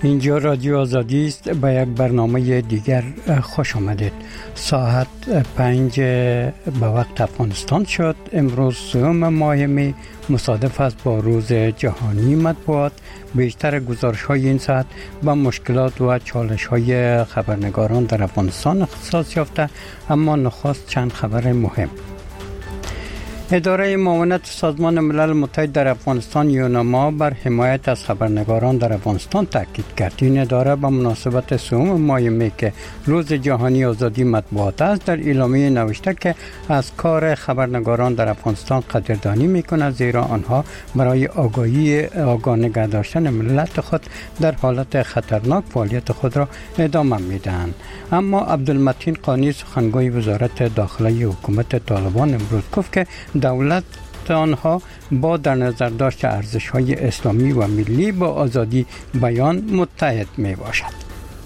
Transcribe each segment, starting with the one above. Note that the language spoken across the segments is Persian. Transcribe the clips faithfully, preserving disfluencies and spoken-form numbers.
اینجا رادیو آزادی است. به یک برنامه دیگر خوش آمدید. ساعت پنج به وقت افغانستان شد. امروز سوم ماه می مصادف است با روز جهانی مطبوعات. بیشتر گزارش های این ساعت با مشکلات و چالش های خبرنگاران در افغانستان اختصاص یافته، اما نخست چند خبر مهم. اداره معاونت سازمان ملل متحد در افغانستان یونما بر حمایت از خبرنگاران در افغانستان تاکید کرد. این اداره به مناسبت سوم ماه می که روز جهانی آزادی مطبوعات است در اعلامیه نوشته که از کار خبرنگاران در افغانستان قدردانی می‌کند، زیرا آنها برای آگاهی آگاه نگه داشتن ملت خود در حالت خطرناک فعالیت خود را ادامه می‌دهند. اما عبدالمتین قانی سخنگوی وزارت داخلی حکومت طالبان امروز گفت که دولت آنها با در نظر داشت ارزش‌های اسلامی و ملی با آزادی بیان متحد می باشد.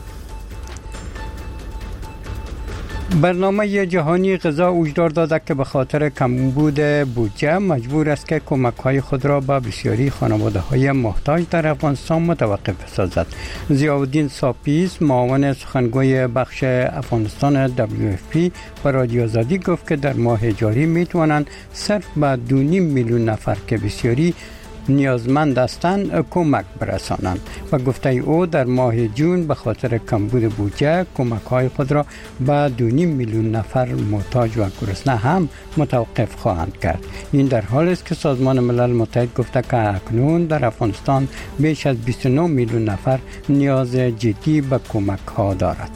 برنامه جهانی غذا هشدار داده که به خاطر کمبود بودجه مجبور است که کمک‌های خود را به بسیاری خانواده‌های محتاج در افغانستان متوقف سازد. ضیاءالدین ساپیز معاون سخنگوی بخش افغانستان دبلیو اف پی به رادیو آزادی گفت که در ماه جاری می‌توانند صرف به دو و نیم میلیون نفر که بسیاری نیازمند هستند کمک برسانند. و گفته او در ماه جون به خاطر کمبود بودجه کمک‌های خود را به دو و نیم میلیون نفر محتاج و گرسنه هم متوقف خواهند کرد. این در حالی است که سازمان ملل متحد گفته که اکنون در افغانستان بیش از بیست و نه میلیون نفر نیاز جدی به کمک‌ها دارد.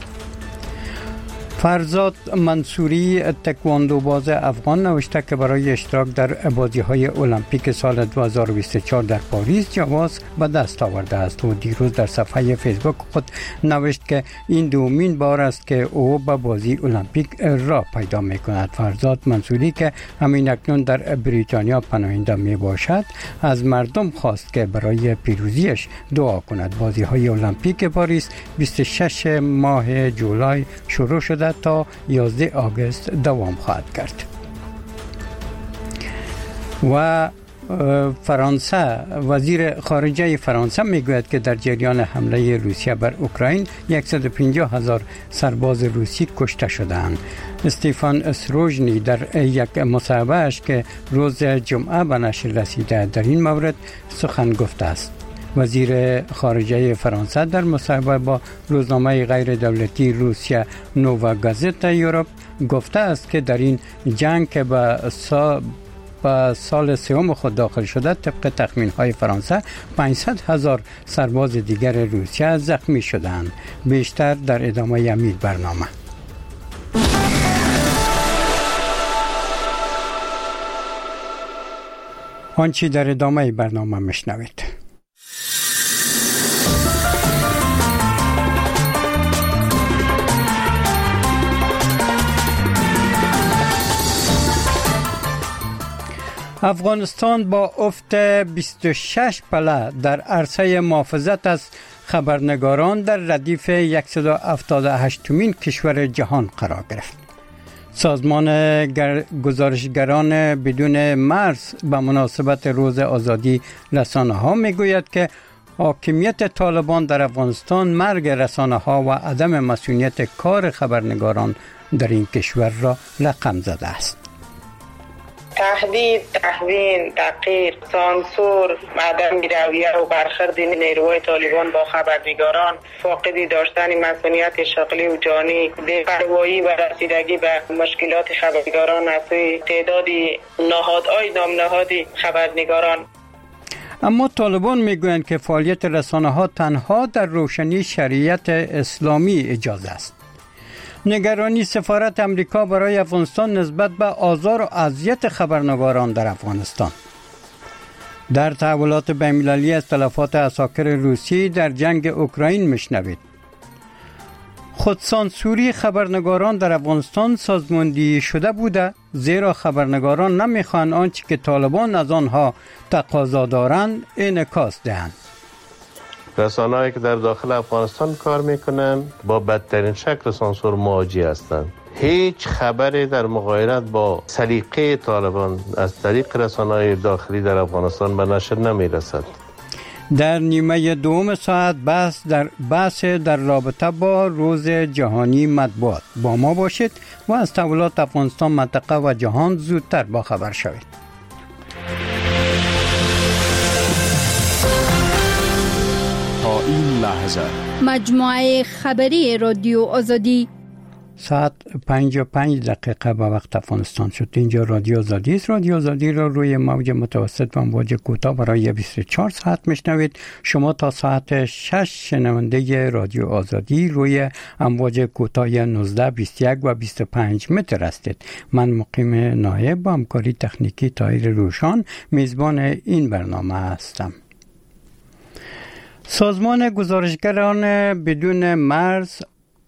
فرزاد منصوری تکواندو باز افغان نوشته که برای اشتراک در بازی‌های المپیک سال دو هزار و بیست و چهار در پاریس جواز به دست آورده است و دیروز در صفحه فیسبوک خود نوشت که این دومین بار است که او به بازی المپیک راه پیدا می‌کند. فرزاد منصوری که همین اکنون در بریتانیا پناهنده میباشد از مردم خواست که برای پیروزیش دعا کند. بازی‌های المپیک پاریس بیست و شش ماه جولای شروع شده تا یازده آگوست دوام خواهد کرد. و فرانسه وزیر خارجه فرانسه میگوید که در جریان حمله روسیه بر اوکراین صد و پنجاه هزار سرباز روسی کشته شدند. استیفان اسروژنی در یک مصاحبه‌اش که روز جمعه به نشر رسیده در این مورد سخن گفته است. وزیر خارجه فرانسه در مصاحبه با روزنامه غیر دولتی روسیه نووا گازت یوروپ گفته است که در این جنگ که به سا با سال سوم خود داخل شده طبق تخمین‌های فرانسه پانصد هزار سرباز دیگر روسیه زخمی شدند. بیشتر در ادامه همین برنامه. آنچه در ادامه برنامه میشنوید. افغانستان با افت بیست و شش پله در عرصه محافظت از خبرنگاران در ردیف صد و هفتاد و هشتمین کشور جهان قرار گرفت. سازمان گزارشگران بدون مرز به مناسبت روز آزادی رسانه‌ها میگوید که حاکمیت طالبان در افغانستان مرگ رسانه‌ها و عدم مسئولیت کار خبرنگاران در این کشور را رقم زده است. تهدید، تحوین، تحقیر، سانسور، عدم رویه و برخورد نیروهای طالبان با خبرنگاران، فاقدی داشتن مسئولیت شغلی و جانی، بی‌پروایی و رسیدگی به مشکلات خبرنگاران از سوی تعدادی نهادهای نامنهادی خبرنگاران. اما طالبان میگویند که فعالیت رسانه‌ها تنها در روشنی شریعت اسلامی اجازه است. نگرانی سفارت امریکا برای افغانستان نسبت به آزار و اذیت خبرنگاران در افغانستان. در تحولات بین‌المللی از تلفات عساکر روسی در جنگ اوکراین میشنوید. خودسانسوری خبرنگاران در افغانستان سازماندهی شده بوده، زیرا خبرنگاران نمیخوان آنچه که طالبان از آنها تقاضا دارند انعکاس دهند. رسانه‌هایی که در داخل افغانستان کار میکنن با بدترین شکل سانسور مواجه هستند. هیچ خبری در مغایرت با سلیقه طالبان از طریق رسانه‌های داخلی در افغانستان به نشر نمیرسد. در نیمه دوم ساعت بحث در بحث در رابطه با روز جهانی مطبوعات با ما باشید و از تحولات افغانستان، منطقه و جهان زودتر با خبر شوید. تا این لحظه مجموعه خبری رادیو آزادی ساعت پنج و پنج دقیقه به وقت افغانستان شد. اینجا رادیو آزادی است. رادیو آزادی را روی موج متوسط و موج کوتاه برای بیست و چهار ساعت میشنوید. شما تا ساعت شش شنونده رادیو آزادی روی امواج کوتاه نوزده، بیست و یک و بیست و پنج متر هستید. من مقیم نایب با همکاری تکنیکی طاهر روشان میزبان این برنامه هستم. سازمان گزارشگران بدون مرز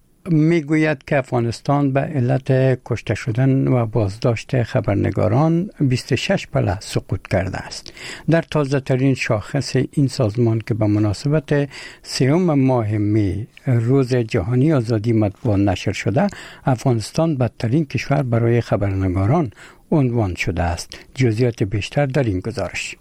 میگوید که افغانستان به علت کشته شدن و بازداشت خبرنگاران بیست و شش پله سقوط کرده است. در تازه ترین شاخص این سازمان که به مناسبت سوم ماه می روز جهانی آزادی مطبوعات نشر شده، افغانستان بدترین کشور برای خبرنگاران عنوان شده است. جزئیات بیشتر در این گزارش.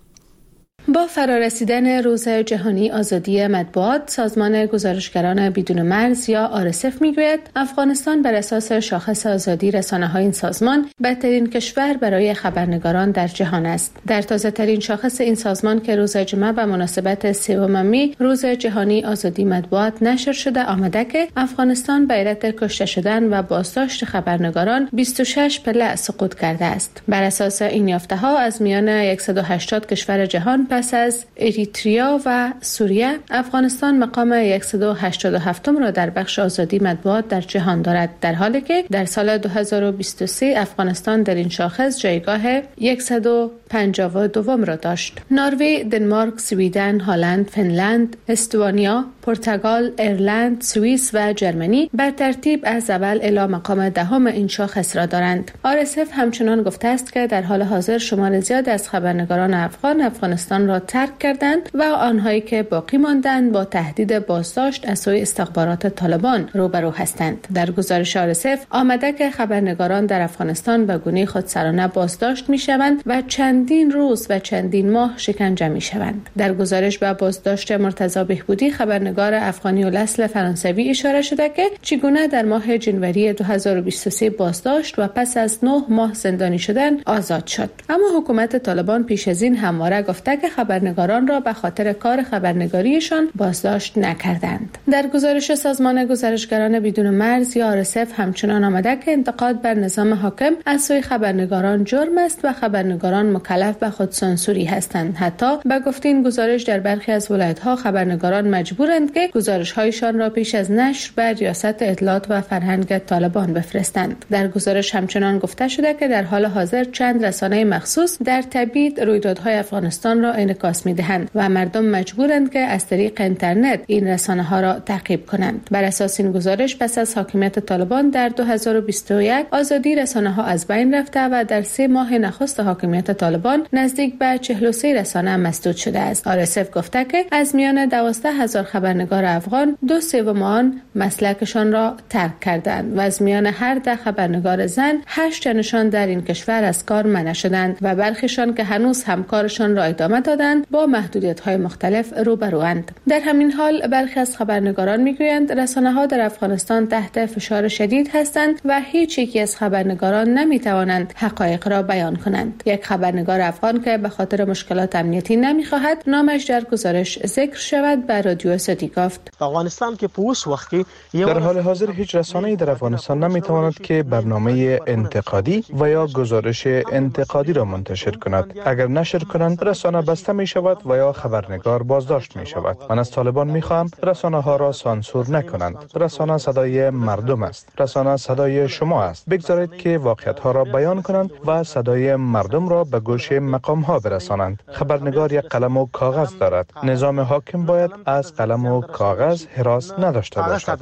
با فرارسیدن روز جهانی آزادی مطبوعات، سازمان گزارشگران بدون مرز یا آر اس اف میگوید افغانستان بر اساس شاخص آزادی رسانه‌های این سازمان بدترین کشور برای خبرنگاران در جهان است. در تازه ترین شاخص این سازمان که روز جمعه به مناسبت سوم می روز جهانی آزادی مطبوعات نشر شده آمده که افغانستان به علت کشته شدن و بازداشت خبرنگاران بیست و شش پله سقوط کرده است. بر اساس این یافته‌ها از میان صد و هشتاد کشور جهان پس از اریتریا و سوریه، افغانستان مقام صد و هشتاد و هفت را در بخش آزادی مطبوعات در جهان دارد، در حالی که در سال دو هزار و بیست و سه افغانستان در این شاخص جایگاه صد و پنجاه و دو را داشت. نروژ، دنمارک، سوئیدن، هلند، فنلند، استونیا، پرتغال، ایرلند، سوئیس و جرمنی بر ترتیب از اول الی مقام دهم این شاخص را دارند. آر اس اف همچنان گفته است که در حال حاضر شمار زیاد از خبرنگاران افغان افغانستان را ترک کردند و آنهایی که باقی ماندند با تهدید بازداشت از سوی استخبارات طالبان روبرو هستند. در گزارش آر اس اف آمده که خبرنگاران در افغانستان به گونه خودسرانه بازداشت می‌شوند و چندین روز و چندین ماه شکنجه می‌شوند. در گزارش به بازداشت مرتضی بهبودی، خبرنگار افغانی الاصل فرانسوی، اشاره شده که چگونه در ماه جنوری دو هزار و بیست و سه بازداشت و پس از نه ماه زندانی شدن آزاد شد. اما حکومت طالبان پیش از این همواره گفته که خبرنگاران را به خاطر کار خبرنگاریشان بازداشت نکردند. در گزارش سازمان گزارشگران بدون مرز یا آر اس اف همچنان آمده که انتقاد بر نظام حاکم از سوی خبرنگاران جرم است و خبرنگاران مکلف به خودسانسوری هستند. حتی به گفته این گزارش در برخی از ولایت‌ها خبرنگاران مجبورند که گزارش‌هایشان را پیش از نشر به ریاست اطلاعات و فرهنگ طالبان بفرستند. در گزارش همچنان گفته شده که در حال حاضر چند رسانه مخصوص در تبیید رویدادهای افغانستان را انعکاس می‌دهند و مردم مجبورند که از طریق اینترنت این رسانه‌ها را تعقیب کنند. بر اساس این گزارش پس از حاکمیت طالبان در دو هزار و بیست و یک آزادی رسانه‌ها از بین رفته و در سه ماه نخست حاکمیت طالبان نزدیک به چهل و سه رسانه مسدود شده است. آر اس اف گفته که از میان دوازده هزار خبرنگار افغان دو سوم آن مسلکشان را ترک کردند و از میان هر ده خبرنگار زن هشت تنشان در این کشور از کار منع شدند و برخیشان که هنوز همکارشان را ادامه دادند با محدودیت‌های مختلف روبروند. در همین حال برخی از خبرنگاران میگویند رسانه‌ها در افغانستان تحت فشار شدید هستند و هیچ یکی از خبرنگاران نمیتوانند حقایق را بیان کنند. یک خبرنگار افغان که به خاطر مشکلات امنیتی نمیخواهد نامش در گزارش ذکر شود به رادیو آزادی گفت: افغانستان که پوس وقتی در حال حاضر هیچ رسانه‌ای در افغانستان نمیتواند که برنامه انتقادی و یا گزارش انتقادی را منتشر کند. اگر نشر کنند رسانه بسته می شود و یا خبرنگار بازداشت می شود. من از طالبان می خواهم رسانه ها را سانسور نکنند. رسانه صدای مردم است. رسانه صدای شما است. بگذارید که واقعیت ها را بیان کنند و صدای مردم را به گوش مقام ها برسانند. خبرنگار یک قلم و کاغذ دارد. نظام حاکم باید از قلم و کاغذ هراس نداشته باشد.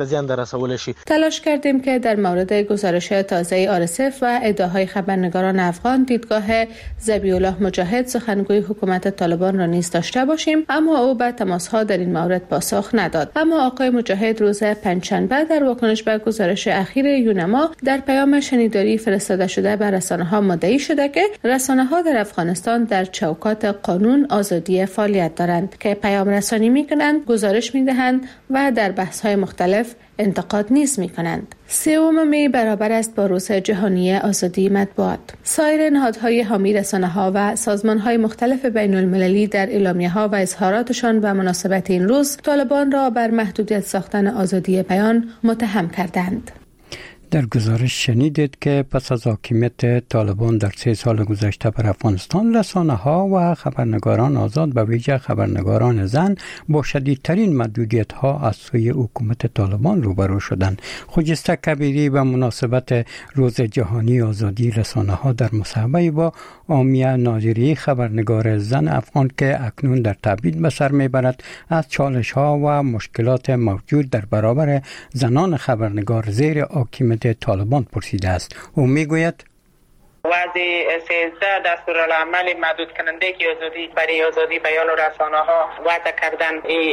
تلاش کردیم که در مورد گزارش تازه آر اس اف و ادعاهای خبرنگاران افغان دیدگاه ذبیح الله مجاهد، سخنگوی حکومت طالبان طالبان را نیز داشته باشیم، اما او به تماس‌ها در این مورد پاسخ نداد. اما آقای مجاهد روز پنجشنبه در واکنش به گزارش اخیر یونما در پیام شنیداری فرستاده شده به رسانه‌ها مدعی شده که رسانه‌ها در افغانستان در چوکات قانون آزادی فعالیت دارند که پیام رسانی می‌کنند، گزارش می‌دهند و در بحث‌های مختلف انتقاد نیز می‌کنند. سوم می برابر است با روز جهانی آزادی مطبوعات. سایر نهادهای حامی رسانه‌ها و سازمان‌های مختلف بین‌المللی در اعلامیه‌ها و اظهاراتشان به مناسبت این روز طالبان را بر محدودیت ساختن آزادی بیان متهم کردند. در گزارش شنیدید که پس از حاکمیت طالبان در سه سال گذشته بر افغانستان، رسانه‌ها و خبرنگاران آزاد به ویژه خبرنگاران زن با شدیدترین محدودیت‌ها از سوی حکومت طالبان روبرو شدند. خجسته کبیری به مناسبت روز جهانی آزادی رسانه‌ها در مصاحبه با آمیه ناظری خبرنگار زن افغان که اکنون در تبعید به سر میبرد، از چالش‌ها و مشکلات موجود در برابر زنان خبرنگار زیر حاکمیت طالبان پرسیده است. او میگوید وضع سیزده دستورالعمل محدود کننده که آزادی برای آزادی بیان و رسانه ها وضع کردن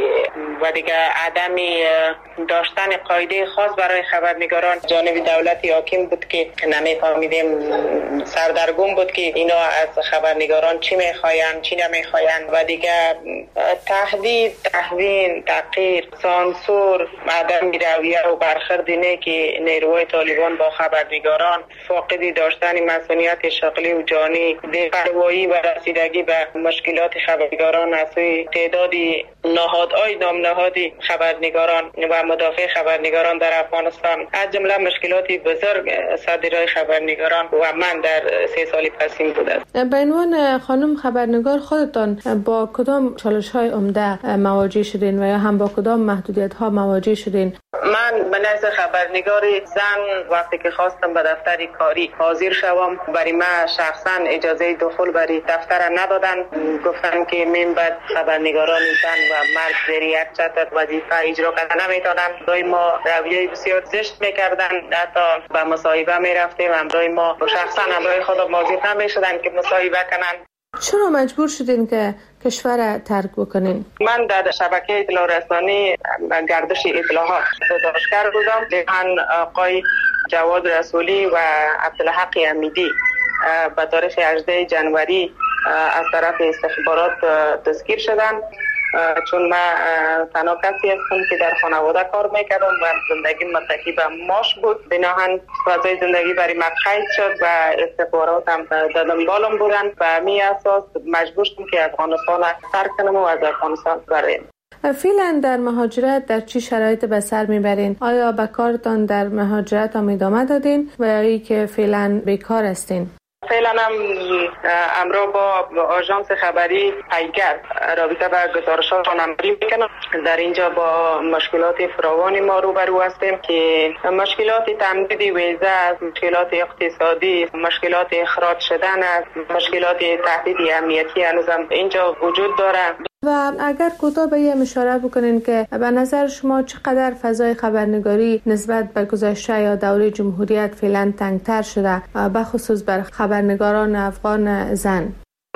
و دیگه عدم داشتن قاعده خاص برای خبرنگاران جانب دولت حاکم بود که نمیفهمیدیم، سردرگم بود که اینا از خبرنگاران چی میخواین چی نمیخواین و دیگه تهدید، تهوین، تحقیر، سانسور، عدم رویه و برخورد نه که نیروهای طالبان با خبرنگاران، فاقدی داشتن مسئولیت شغلی و جانی، بی‌پروایی و رسیدگی به مشکلات خبرنگاران از سوی تعدادی نهادهای نام نهادی خبرنگاران و مدافع خبرنگاران در افغانستان، از جمله مشکلاتی بزرگ صدرهای خبرنگاران و من در سه سال پسین بوده. به عنوان خانم خبرنگار خودتان با کدام چالش‌های عمده مواجه شدین و یا هم با کدام محدودیت‌ها مواجه شدین؟ من به نظر خبرنگار زن وقتی که خواستم به دفتر کاری حاضر شوم، برای من شخصا اجازه دخول برای دفتر ندادن. گفتن که من بعد خبرنگاران زن و مرد زیر یک چتر وظیفه اجرا کردن نمیتونن. برای ما رویه بسیار زشت میکردن، حتی به مصاحبه میرفتیم همراه ما شخصا همراه خود موظف نمیشدن که مصاحبه کنن. چرا مجبور شدین که کشور ترک بکنین؟ من در شبکه اطلاع رسانی گردش اطلاعات گزارشگر بودم. دهن آقای جواد رسولی و عبدالحق امیدی به تاریخ هجدهم جنوری از طرف استخبارات دستگیر شدند، چون من تنها کسی هستم که در خانواده کار میکردم و زندگی متکی به ماش بود. بناهن فضای زندگی برای من قید شد و استخبارات هم در دنبالم بودن و همین اساس مجبور شدم که افغانستان ترک کنم و از افغانستان برم. فعلا در مهاجرت در چی شرایط به سر میبرین؟ آیا به کارتان در مهاجرت هم ادامه دادین و یا ای که فعلا بیکار هستین؟ فعلا هم امرو با آژانس خبری پیگر رابطه به گزارشات نمایی میکنم. در اینجا با مشکلات فراوانی ما روبرو هستیم که مشکلات تمدید ویزه است، مشکلات اقتصادی، مشکلات اخراج شدن است، مشکلات تهدید امنیتی هنوزم اینجا وجود داره. و اگر کوتاه به یه اشاره بکنین که به نظر شما چقدر فضای خبرنگاری نسبت به گذشته یا دوره جمهوریت فعلا تنگتر شده، به خصوص بر خبرنگاران افغان زن؟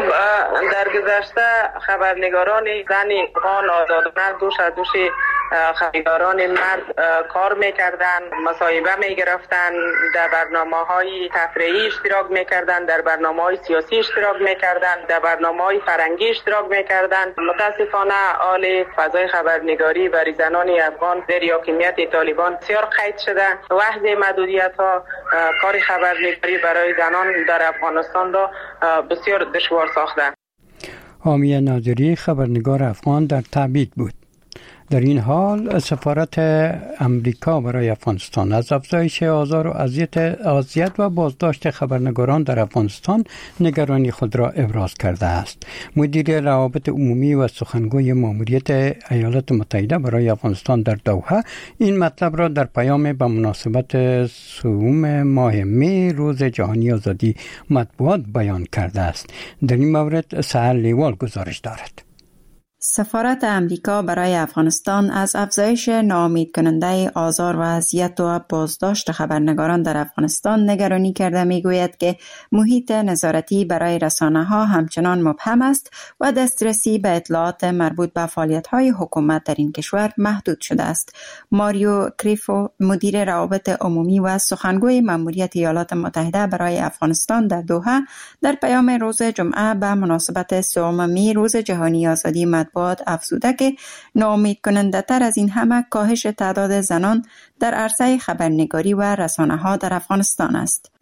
در گذشته خبرنگاران زن افغان آزادانه دوش از دوش خبرنگاران مرد کار میکردن، مصاحبه میگرفتن، در برنامه‌های تفریحی اشتراک میکردن، در برنامه‌های سیاسی اشتراک میکردن، در برنامه‌های فرهنگی اشتراک میکردن. متاسفانه حال فضای خبرنگاری برای زنان افغان زیر حاکمیت طالبان بسیار قید شده. وضع محدودیت‌ها کار خبرنگاری برای زنان در افغانستان را بسیار دشوار ساخته. آمیه ناظری خبرنگار افغان در تبعید بود. در این حال سفارت امریکا برای افغانستان از افزایش آزار و اذیت اذیت و بازداشت خبرنگاران در افغانستان نگرانی خود را ابراز کرده است. مدیر روابط عمومی و سخنگوی ماموریت ایالات متحده برای افغانستان در دوحه این مطلب را در پیام به مناسبت سوم ماه می روز جهانی آزادی مطبوعات بیان کرده است. در این مورد سهر لیوال گزارش دارد. سفارت امریکا برای افغانستان از افزایش ناامید کننده آزار و اذیت و بازداشت خبرنگاران در افغانستان نگرانی کرده میگوید که محیط نظارتی برای رسانه‌ها همچنان مبهم است و دسترسی به اطلاعات مربوط به فعالیت‌های حکومت در این کشور محدود شده است. ماریو کریفو، مدیر روابط عمومی و سخنگوی مأموریت ایالات متحده برای افغانستان در دوحه، در پیام روز جمعه به مناسبت سومین روز جهانی آزادی مطبوعات افزوده که ناامید کننده تر از این همه کاهش تعداد زنان در عرصه خبرنگاری و رسانه‌ها در افغانستان است.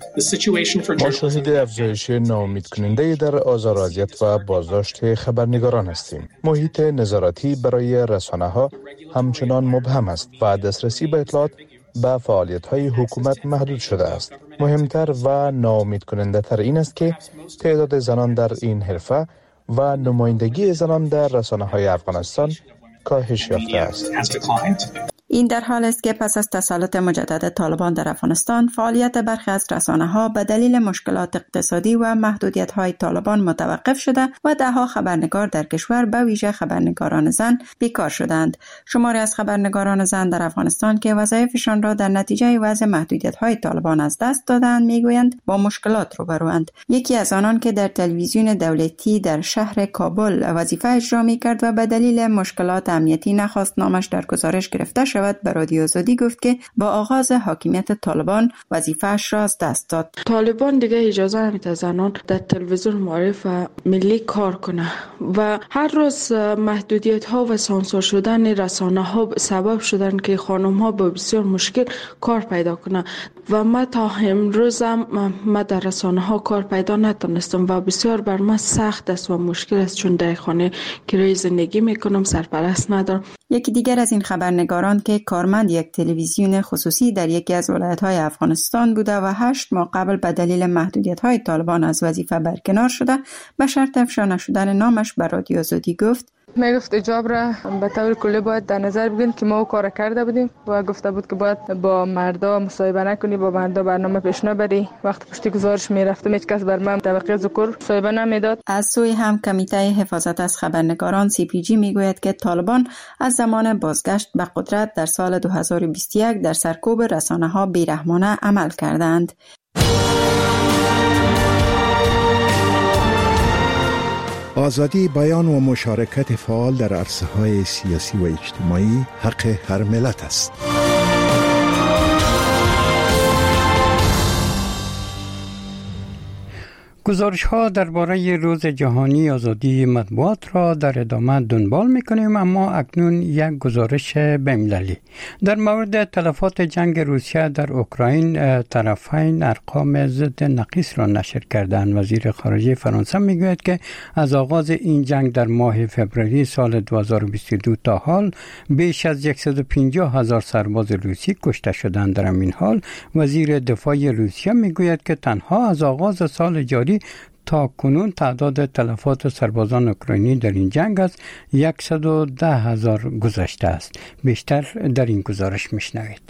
ما شاهد افزایش ناامید کننده در آزار و اذیت و بازداشت خبرنگاران هستیم. محیط نظارتی برای رسانه‌ها همچنان مبهم است و دسترسی به اطلاعات به فعالیت‌های حکومت محدود شده است. مهمتر و ناامید کننده تر این است که تعداد زنان در این حرفه و نمایندگی زنان در رسانه‌های افغانستان کاهش یافته است. این در حال است که پس از تسلط مجدد طالبان در افغانستان، فعالیت برخی از رسانه‌ها به دلیل مشکلات اقتصادی و محدودیت‌های طالبان متوقف شده و ده‌ها خبرنگار در کشور به ویژه خبرنگاران زن بیکار شدند. شماری از خبرنگاران زن در افغانستان که وظایفشان را در نتیجه وضع محدودیت‌های طالبان از دست دادند میگویند با مشکلات روبروند. یکی از آنان که در تلویزیون دولتی در شهر کابل وظیفه اجرا می‌کرد و به دلیل مشکلات امنیتی نخواست نامش در گزارش گرفته شود، به رادیو آزادی گفت که با آغاز حاکمیت طالبان وظیفه‌اش را از دست داد. طالبان دیگه اجازه نمیده زنان در تلویزیون معارف ملی کار کنه و هر روز محدودیت ها و سانسور شدن رسانه ها سبب شدن که خانم ها با بسیار مشکل کار پیدا کنه و ما تا امروز هم ما در رسانه ها کار پیدا نتونستم و بسیار بر من سخت است و مشکل است، چون در خانه کرایه زندگی میکنم، سرپرست ندارم. یکی دیگر از این خبرنگاران که کارمند یک تلویزیون خصوصی در یکی از ولایت‌های افغانستان بوده و هشت ماه قبل به دلیل محدودیت‌های طالبان از وظیفه برکنار شده، به شرط افشا نشدن نامش به رادیو آزادی گفت: می گفت اجاب را به طور کلی باید در نظر بگیرید که ما کار کرده بودیم و گفته بود که باید با مردا مصاحبه نکنی، با مردا برنامه پیش نبری. وقت پشت گزارش می رفتم هیچ کس بر من طبقه ذکر مصاحبه نمیداد. از سوی هم کمیته حفاظت از خبرنگاران سی پی جی میگوید که طالبان از زمان بازگشت به قدرت در سال دو هزار و بیست و یک در سرکوب رسانه‌ها بیرحمانه عمل کردند. آزادی بیان و مشارکت فعال در عرصه‌های سیاسی و اجتماعی حق هر ملت است. گزارش ها درباره روز جهانی آزادی مطبوعات را در ادامه دنبال میکنیم، اما اکنون یک گزارش بین‌المللی در مورد تلفات جنگ روسیه در اوکراین. طرفین ارقام ضد نقیص را نشر کردند. وزیر خارجه فرانسه میگوید که از آغاز این جنگ در ماه فوریه سال دو هزار و بیست و دو تا حال بیش از صد و پنجاه هزار سرباز روسی کشته شدند. در این حال وزیر دفاع روسیه میگوید که تنها از آغاز سال جاری تا کنون تعداد تلفات سربازان اوکراینی در این جنگ از صد و ده هزار گذشته است. بیشتر در این گزارش میشنوید.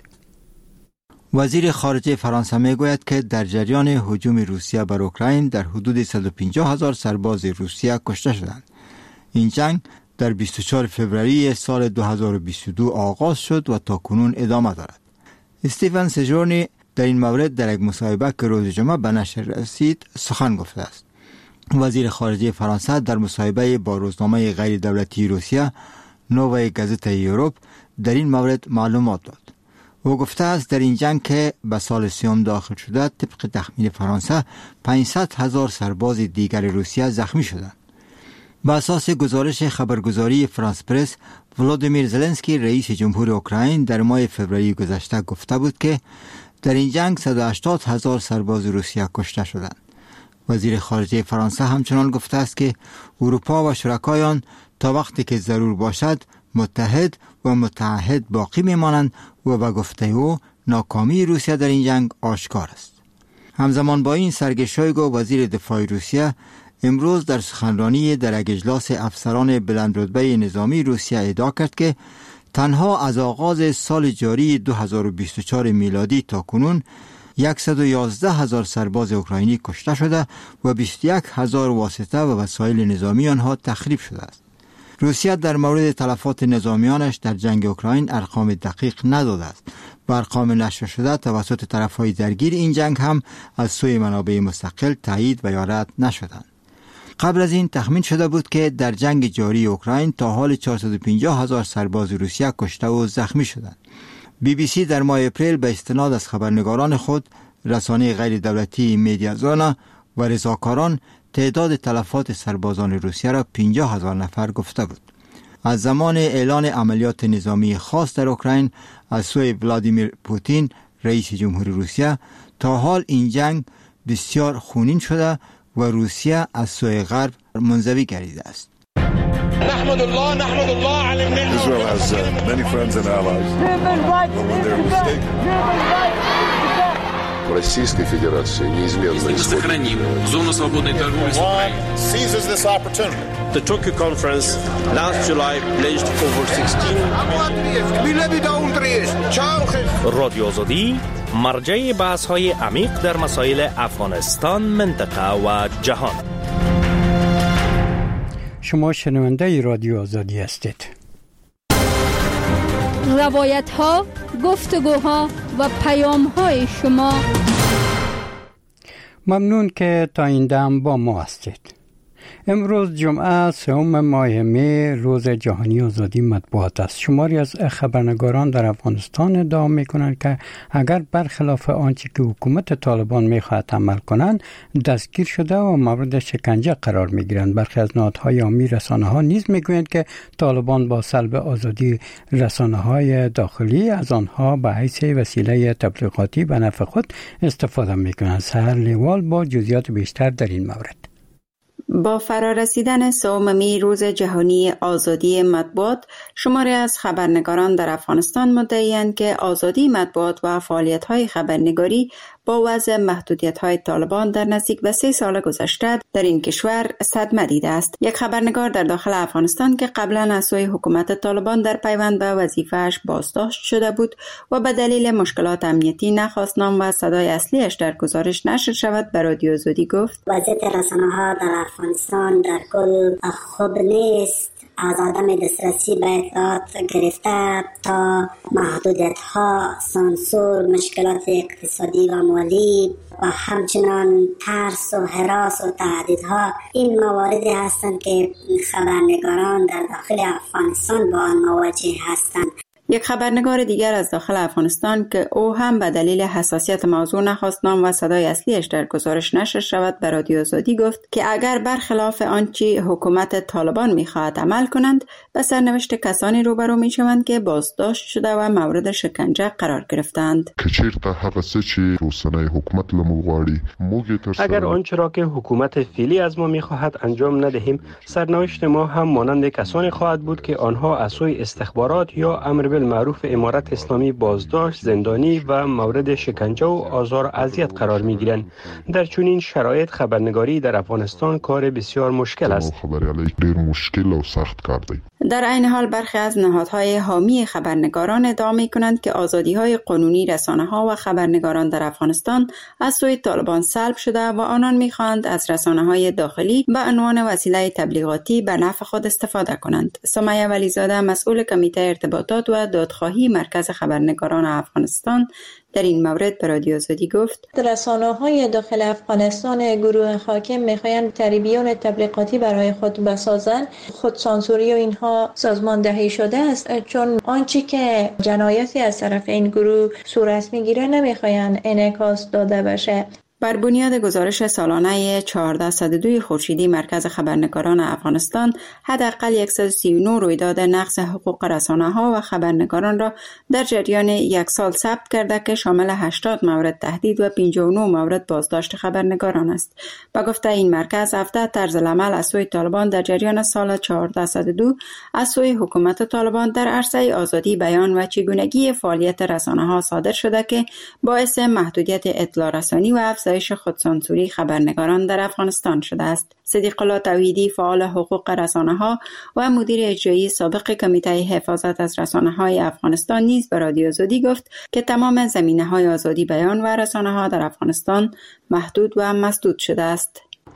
وزیر خارجه فرانسه میگوید که در جریان هجوم روسیه بر اوکراین در حدود صد و پنجاه هزار سرباز روسیه کشته شدند. این جنگ در بیست و چهارم فوریه سال دو هزار و بیست و دو آغاز شد و تا کنون ادامه دارد. استیفن سجورنی در این مورد در یک مصاحبه که روز جمعه به نشر رسید سخن گفته است. وزیر خارجه فرانسه در مصاحبه با روزنامه غیر دولتی روسیه نووی گازت یوروپ در این مورد معلومات داد. او گفته است در این جنگ که به سال سیوم داخل شده طبق تخمین فرانسه پانصد هزار سرباز دیگر روسیه زخمی شدند. به اساس گزارش خبرگزاری فرانس پرس، ولودیمیر زلنسکی رئیس جمهور اوکراین در ماه فوریه گذشته گفته بود که در این جنگ صد و هشتاد هزار سرباز روسیه کشته شدند. وزیر خارجه فرانسه همچنان گفته است که اروپا و شرکایان تا وقتی که ضرور باشد متحد و متعهد باقی میمانند و به گفته او ناکامی روسیه در این جنگ آشکار است. همزمان با این سرگئی شویگو وزیر دفاع روسیه امروز در سخنرانی در یک اجلاس افسران بلندرتبه نظامی روسیه ادعا کرد که تنها از آغاز سال جاری دو هزار و بیست و چهار میلادی تا کنون صد و یازده هزار سرباز اوکراینی کشته شده و بیست و یک هزار واسطه و وسایل نظامی آنها تخریب شده است. روسیه در مورد تلفات نظامیانش در جنگ اوکراین ارقام دقیق نداده است و ارقام نشر شده توسط طرفهای درگیر این جنگ هم از سوی منابع مستقل تایید و یا رد نشدند. قبل از این تخمین شده بود که در جنگ جاری اوکراین تا حال چهارصد و پنجاه هزار سرباز روسیه کشته و زخمی شدند. بی بی سی در ماه اپریل به استناد از خبرنگاران خود، رسانه غیر دولتی میدیازونا و رضاکاران تعداد تلفات سربازان روسیه را پنجاه هزار نفر گفته بود. از زمان اعلان عملیات نظامی خاص در اوکراین از سوی ولادیمیر پوتین رئیس جمهوری روسیه تا حال این جنگ بسیار خونین شده و روسیه از سوی غرب منزوی گردیده است. نحمد الله نحمد الله علی الملل. Israel has uh, many friends and allies. But when they're mistaken. Российской Федерации неизменно сохраним зону свободной торговли с Украиной. Seizes this opportunity. The Tokyo conference last July pledged over sixteen رادیو آزادی مرجع بحث‌های عمیق در مسائل افغانستان، منطقه و جهان. شما شنونده رادیو آزادی هستید. روایت ها، گفتگوها و پیام های شما. ممنون که تا این دم با ما هستید. امروز جمعه سوم ماه می روز جهانی آزادی مطبوعات است. شماری از خبرنگاران در افغانستان ادعا می‌کنند که اگر برخلاف آنچه که حکومت طالبان می‌خواهد عمل کنند دستگیر شده و مورد شکنجه قرار می‌گیرند. برخی از نهادهای عامی رسانه‌ها نیز می‌گویند که طالبان با سلب آزادی رسانه‌های داخلی از آنها به حیث وسیله تبلیغاتی به نفع خود استفاده می‌کنند. سحر لیوال با جزئیات بیشتر در این مورد. با فرارسیدن سوم می روز جهانی آزادی مطبوعات، شماری از خبرنگاران در افغانستان مدعی‌اند که آزادی مطبوعات و فعالیت‌های خبرنگاری با وضع محدودیت‌های طالبان در نزدیک به سه سال گذشته در این کشور صدمه دیده است. یک خبرنگار در داخل افغانستان که قبلا از سوی حکومت طالبان در پیوند به وظیفه‌اش بازداشت شده بود و به دلیل مشکلات امنیتی نخواست نام و صدای اصلیش در گزارش نشر شود، به رادیو آزادی گفت: وضعیت رسانه‌ها در افغانستان در کل خوب نیست. از عدم دسترسی به اطلاعات گرفته تا محدودیت‌ها، سانسور، مشکلات اقتصادی و مالی و همچنان ترس و هراس و تهدیدها، این مواردی هستند که خبرنگاران در داخل افغانستان با آن مواجه هستند. یک خبرنگار دیگر از داخل افغانستان که او هم به دلیل حساسیت موضوع نخواست نام و صدای اصلیش در گزارش نشر شود، به رادیو آزادی گفت که اگر برخلاف آنچه حکومت طالبان می‌خواهد عمل کنند، به سرنوشت کسانی روبرو می‌شوند که بازداشت شده و مورد شکنجه قرار گرفتند. اگر آنچه را که حکومت فعلی از ما می‌خواهد انجام ندهیم، سرنوشت ما هم مانند کسانی خواهد بود که آنها از سوی استخبارات یا امر معروف امارت اسلامی بازداشت، زندانی و مورد شکنجه و آزار و اذیت قرار می‌گیرند. در چنین شرایط خبرنگاری در افغانستان کار بسیار مشکل است. در عین حال برخی از نهادهای حامی خبرنگاران ادعا می‌کنند که آزادی‌های قانونی رسانه‌ها و خبرنگاران در افغانستان از سوی طالبان سلب شده و آنان می‌خواهند از رسانه‌های داخلی به عنوان وسیله تبلیغاتی به نفع خود استفاده کنند. سمیه ولیزاده، مسئول کمیته ارتباطات و دادخواهی مرکز خبرنگاران افغانستان، در این مورد به رادیو آزادی گفت: رسانه‌های داخل افغانستان گروه حاکم می‌خواهند تریبیون تبلیغاتی برای خود بسازند. خود سانسوری و اینها سازماندهی شده است، چون آنچه که جنایتی از طرف این گروه صورت می‌گیره نمی‌خواهند انعکاس داده بشه. بر بنیاد گزارش سالانه چهارصد و دو خورشیدی مرکز خبرنگاران افغانستان، حداقل صد و سی و نه رویداد نقض حقوق رسانه‌ها و خبرنگاران را در جریان یک سال ثبت کرده که شامل هشتاد مورد تهدید و پنجاه و نه مورد بازداشت خبرنگاران است. با گفته این مرکز، هفده طرز العمل از سوی طالبان در جریان سال چهارصد و دو از سوی حکومت طالبان در عرصه آزادی بیان و چگونگی فعالیت رسانه‌ها صادر شده که باعث محدودیت اطلاع رسانی و افزایش خودسانسوری خبرنگاران در افغانستان شده است. صدیق الله توحیدی، فعال حقوق رسانه‌ها و مدیر اجرایی سابق کمیته حفاظت از رسانه‌های افغانستان، نیز به رادیو آزادی گفت که تمام زمینه‌های آزادی بیان و رسانه‌ها در افغانستان محدود و مسدود شده است.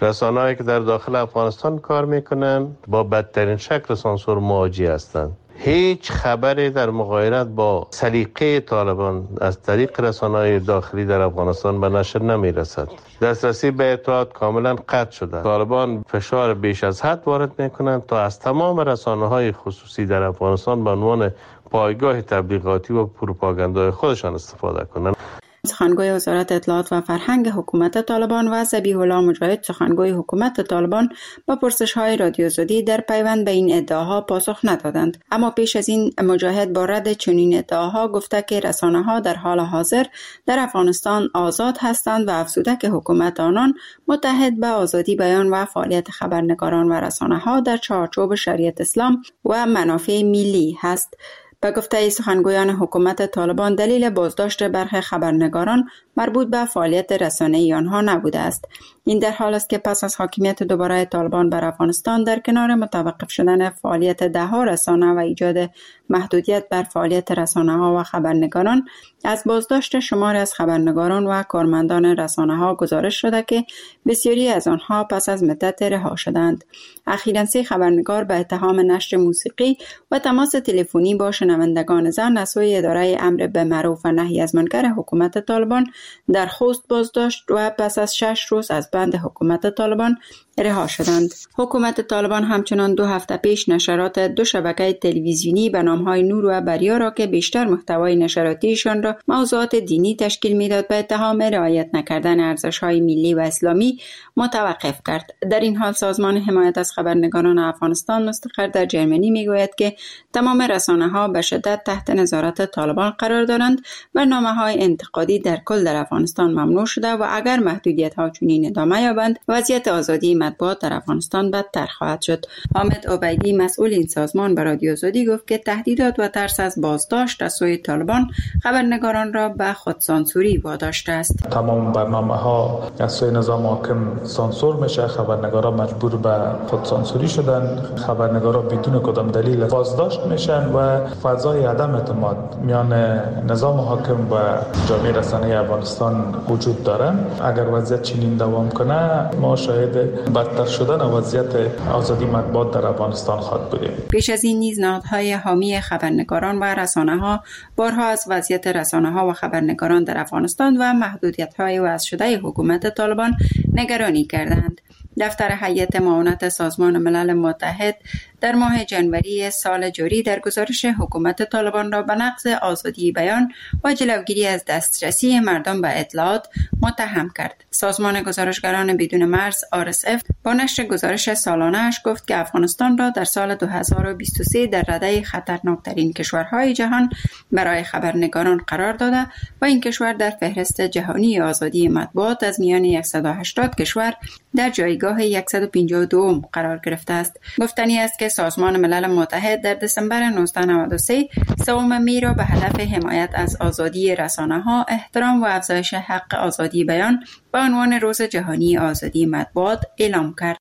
رسانه‌هایی که در داخل افغانستان کار میکنن با بدترین شکل سانسور مواجه هستند. هیچ خبری در مغایرت با سلیقه طالبان از طریق رسانه‌های داخلی در افغانستان به نشر نمیرسد. دسترسی به اطلاعات کاملا قطع شده. طالبان فشار بیش از حد وارد میکنند تا از تمام رسانه‌های خصوصی در افغانستان به عنوان پایگاه تبلیغاتی و پروپاگاندای خودشان استفاده کنند. سخنگوی وزارت اطلاعات و فرهنگ حکومت طالبان و ذبیح الله مجاهد سخنگوی حکومت طالبان با پرسش‌های رادیو آزادی در پیوند به این ادعاها پاسخ ندادند. اما پیش از این مجاهد با رد چنین ادعاها گفته که رسانه‌ها در حال حاضر در افغانستان آزاد هستند و افزوده که حکومت آنان متحد به آزادی بیان و فعالیت خبرنگاران و رسانه‌ها در چارچوب شریعت اسلام و منافع ملی است. به گفته سخنگویان حکومت طالبان دلیل بازداشت برخی خبرنگاران مربوط به فعالیت رسانه‌ای آنها نبوده است. این در حال است که پس از حاکمیت دوباره طالبان بر افغانستان در کنار متوقف شدن فعالیت ده‌ها رسانه و ایجاد محدودیت بر فعالیت رسانه‌ها و خبرنگاران، از بازداشت شماری از خبرنگاران و کارمندان رسانه‌ها گزارش شده که بسیاری از آنها پس از مدت رها شدند. اخیراً سه خبرنگار به اتهام نشر موسیقی و تماس تلفنی با شنوندگان زن از سوی اداره امر بالمعروف و نهی از منکر حکومت طالبان در خوست بازداشت و پس از شش روز از بند حکومت طالبان رها شدند. حکومت طالبان همچنان دو هفته پیش نشرات دو شبکه تلویزیونی به نامهای نور و بریا را که بیشتر محتوای نشراتیشان را موضوعات دینی تشکیل میداد به اتهام رعایت نکردن ارزش‌های ملی و اسلامی متوقف کرد. در این حال سازمان حمایت از خبرنگاران افغانستان مستقر در جرمنی میگوید که تمام رسانه‌ها به شدت تحت نظارت طالبان قرار دارند. برنامه‌های انتقادی در کل در افغانستان ممنوع شده و اگر محدودیت‌ها چنین ادامه یابند وضعیت آزادی مطبوعات در افغانستان بدتر خواهد شد. حامد عبیدی مسئول این سازمان به رادیو آزادی گفت که تهدیدات و ترس از بازداشت از سوی طالبان خبرنگاران را به خودسانسوری واداشته است. تمام برنامه‌ها از سوی نظام حاکم سانسور میشه، خبرنگاران مجبور به خودسانسوری شدن، خبرنگاران بدون کدام دلیل بازداشت میشن و فضای عدم اعتماد میان نظام حاکم و جامعه رسانه‌ای افغانستان وجود داره. اگر وضعیت چنین دوام کنه ما شاهد بدتر شدن وضعیت آزادی مطبوعات در افغانستان خواهد بودیم. پیش از این نیز نهادهای حامی خبرنگاران و رسانه‌ها بارها از وضعیت رسانه‌ها و خبرنگاران در افغانستان و محدودیت‌های وضع شده حکومت طالبان نگرانی کردند. دفتر هیئت معاونت سازمان ملل متحد در ماه جنوری سال جاری در گزارش حکومت طالبان را به نقض آزادی بیان و جلوگیری از دسترسی مردم به اطلاعات متهم کرد. سازمان گزارشگران بدون مرز آر اس اف با نشر گزارش سالانه‌اش گفت که افغانستان را در سال دو هزار و بیست و سه در رده خطرناکترین کشورهای جهان برای خبرنگاران قرار داده و این کشور در فهرست جهانی آزادی مطبوعات از میان صد و هشتاد کشور در جایگاه صد و پنجاه و دو قرار گرفته است. گفتنی است که سازمان ملل متحد در دسامبر نوزده نود و سه سوم می را به هدف حمایت از آزادی رسانه‌ها، احترام و افزایش حق آزادی بیان به عنوان روز جهانی آزادی مطبوعات اعلام کرد.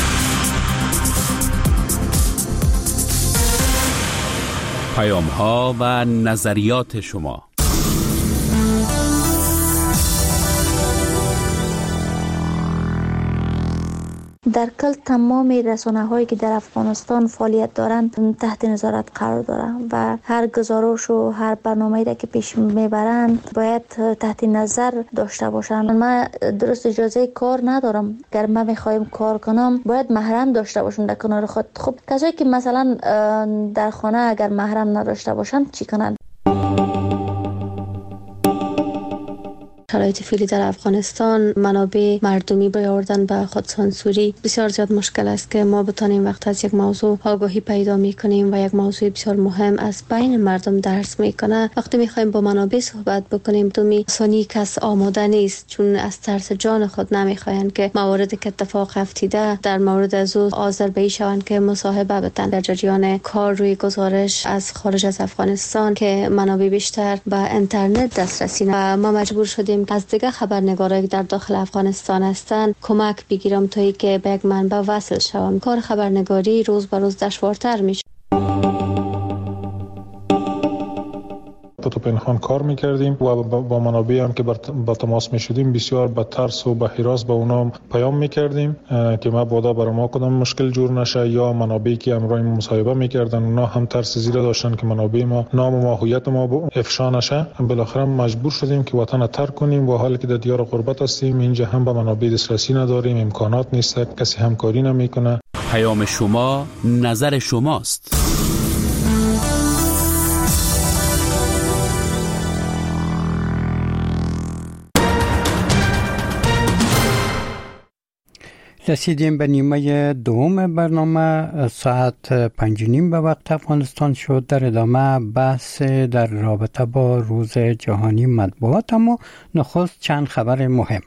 پیام‌ها و نظریات شما. در کل تمام رسانه هایی که در افغانستان فعالیت دارند تحت نظارت قرار دارند و هر گزارش و هر برنامه‌ای را که پیش میبرند باید تحت نظر داشته باشند. من درست اجازه کار ندارم، اگر من میخوایم کار کنم باید محرم داشته باشم در کنار خود. خب کسایی که مثلا در خانه اگر محرم نداشته باشند چی کنند؟ شرایط فعلی در افغانستان منابع مردمی برای آوردن به خودسانسوری بسیار زیاد مشکل است که ما بتانیم وقت از یک موضوع آگاهی پیدا میکنیم و یک موضوع بسیار مهم از بین مردم درس میکنه، وقتی میخوایم با منابع صحبت بکنیم دومی سانی کس آماده نیست، چون از ترس جان خود نمیخواین که مواردی که اتفاق افتیده در مورد از او حاضر به شوند که مصاحبه بتن. در جریان کار روی گزارش از خارج از افغانستان که منابع بیشتر به اینترنت دسترسی و ما مجبور شدیم از دیگه خبرنگارایی که در داخل افغانستان هستند کمک بگیرم تا اینکه به یک منبع وصل شوم. کار خبرنگاری روز به روز دشوارتر میشه. مخفت و پنهان کار میکردیم و با منابع هم که با تماس میشدیم بسیار با ترس و با هراس به اونا پیام میکردیم که مبادا برای ما کدام مشکل جور نشه، یا منابعی که امروز مصاحبه میکردن اونا هم ترس زیرا داشتن که منابع ما، نام و هویت ما افشا نشه. بالاخره مجبور شدیم که وطن ترک کنیم و حالی که در دیار غربت هستیم اینجا هم به منابع دسترسی نداریم، امکانات نیست، کسی همکاری نمیکنه. پیام شما نظر شماست. رسیدیم به نیمه دوم برنامه. ساعت پنج نیم به وقت افغانستان شد. در ادامه بحث در رابطه با روز جهانی مطبوعات، اما نخست چند خبر مهم.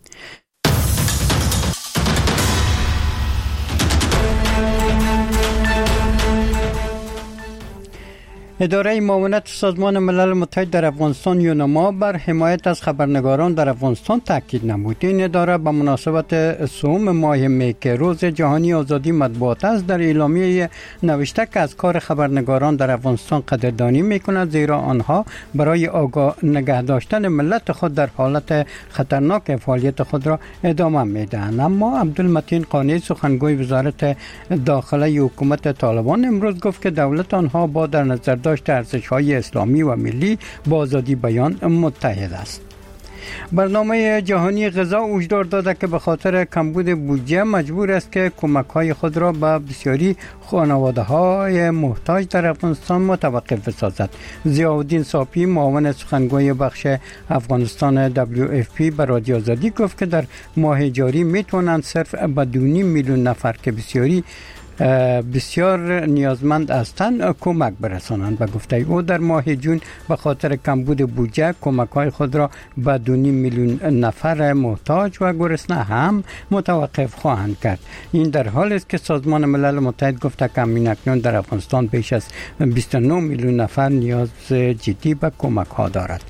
اداره معاونت سازمان ملل متحد در افغانستان یونما بر حمایت از خبرنگاران در افغانستان تاکید نمود. این اداره به مناسبت سوم ماه می که روز جهانی آزادی مطبوعات است در اعلامیه نوشته که از کار خبرنگاران در افغانستان قدردانی میکند، زیرا آنها برای آگاه نگه داشتن ملت خود در حالت خطرناک فعالیت خود را ادامه میدهند. اما عبدالمتین قانی سخنگوی وزارت داخله حکومت طالبان امروز گفت که دولت آنها با در نظر داشت ارزش‌های اسلامی و ملی با آزادی بیان متحد است. برنامه جهانی غذا هشدار داده که به خاطر کمبود بودجه مجبور است که کمک‌های خود را به بسیاری خانواده‌های محتاج در افغانستان متوقف بسازد. ضیاءالدین صافی معاون سخنگوی بخش افغانستان دبلیو اف پی به رادیو آزادی گفت که در ماه جاری میتوانند صرف به دو نیم میلیون نفر که بسیاری بسیار نیازمند هستند کمک برسانند. و گفته او در ماه جون به خاطر کمبود بودجه کمک‌های خود را به دو نیم میلیون نفر محتاج و گرسنه هم متوقف خواهند کرد. این در حالی است که سازمان ملل متحد گفته که اکنون در افغانستان بیش از بیست و نه میلیون نفر نیاز جدی به کمک‌ها دارد.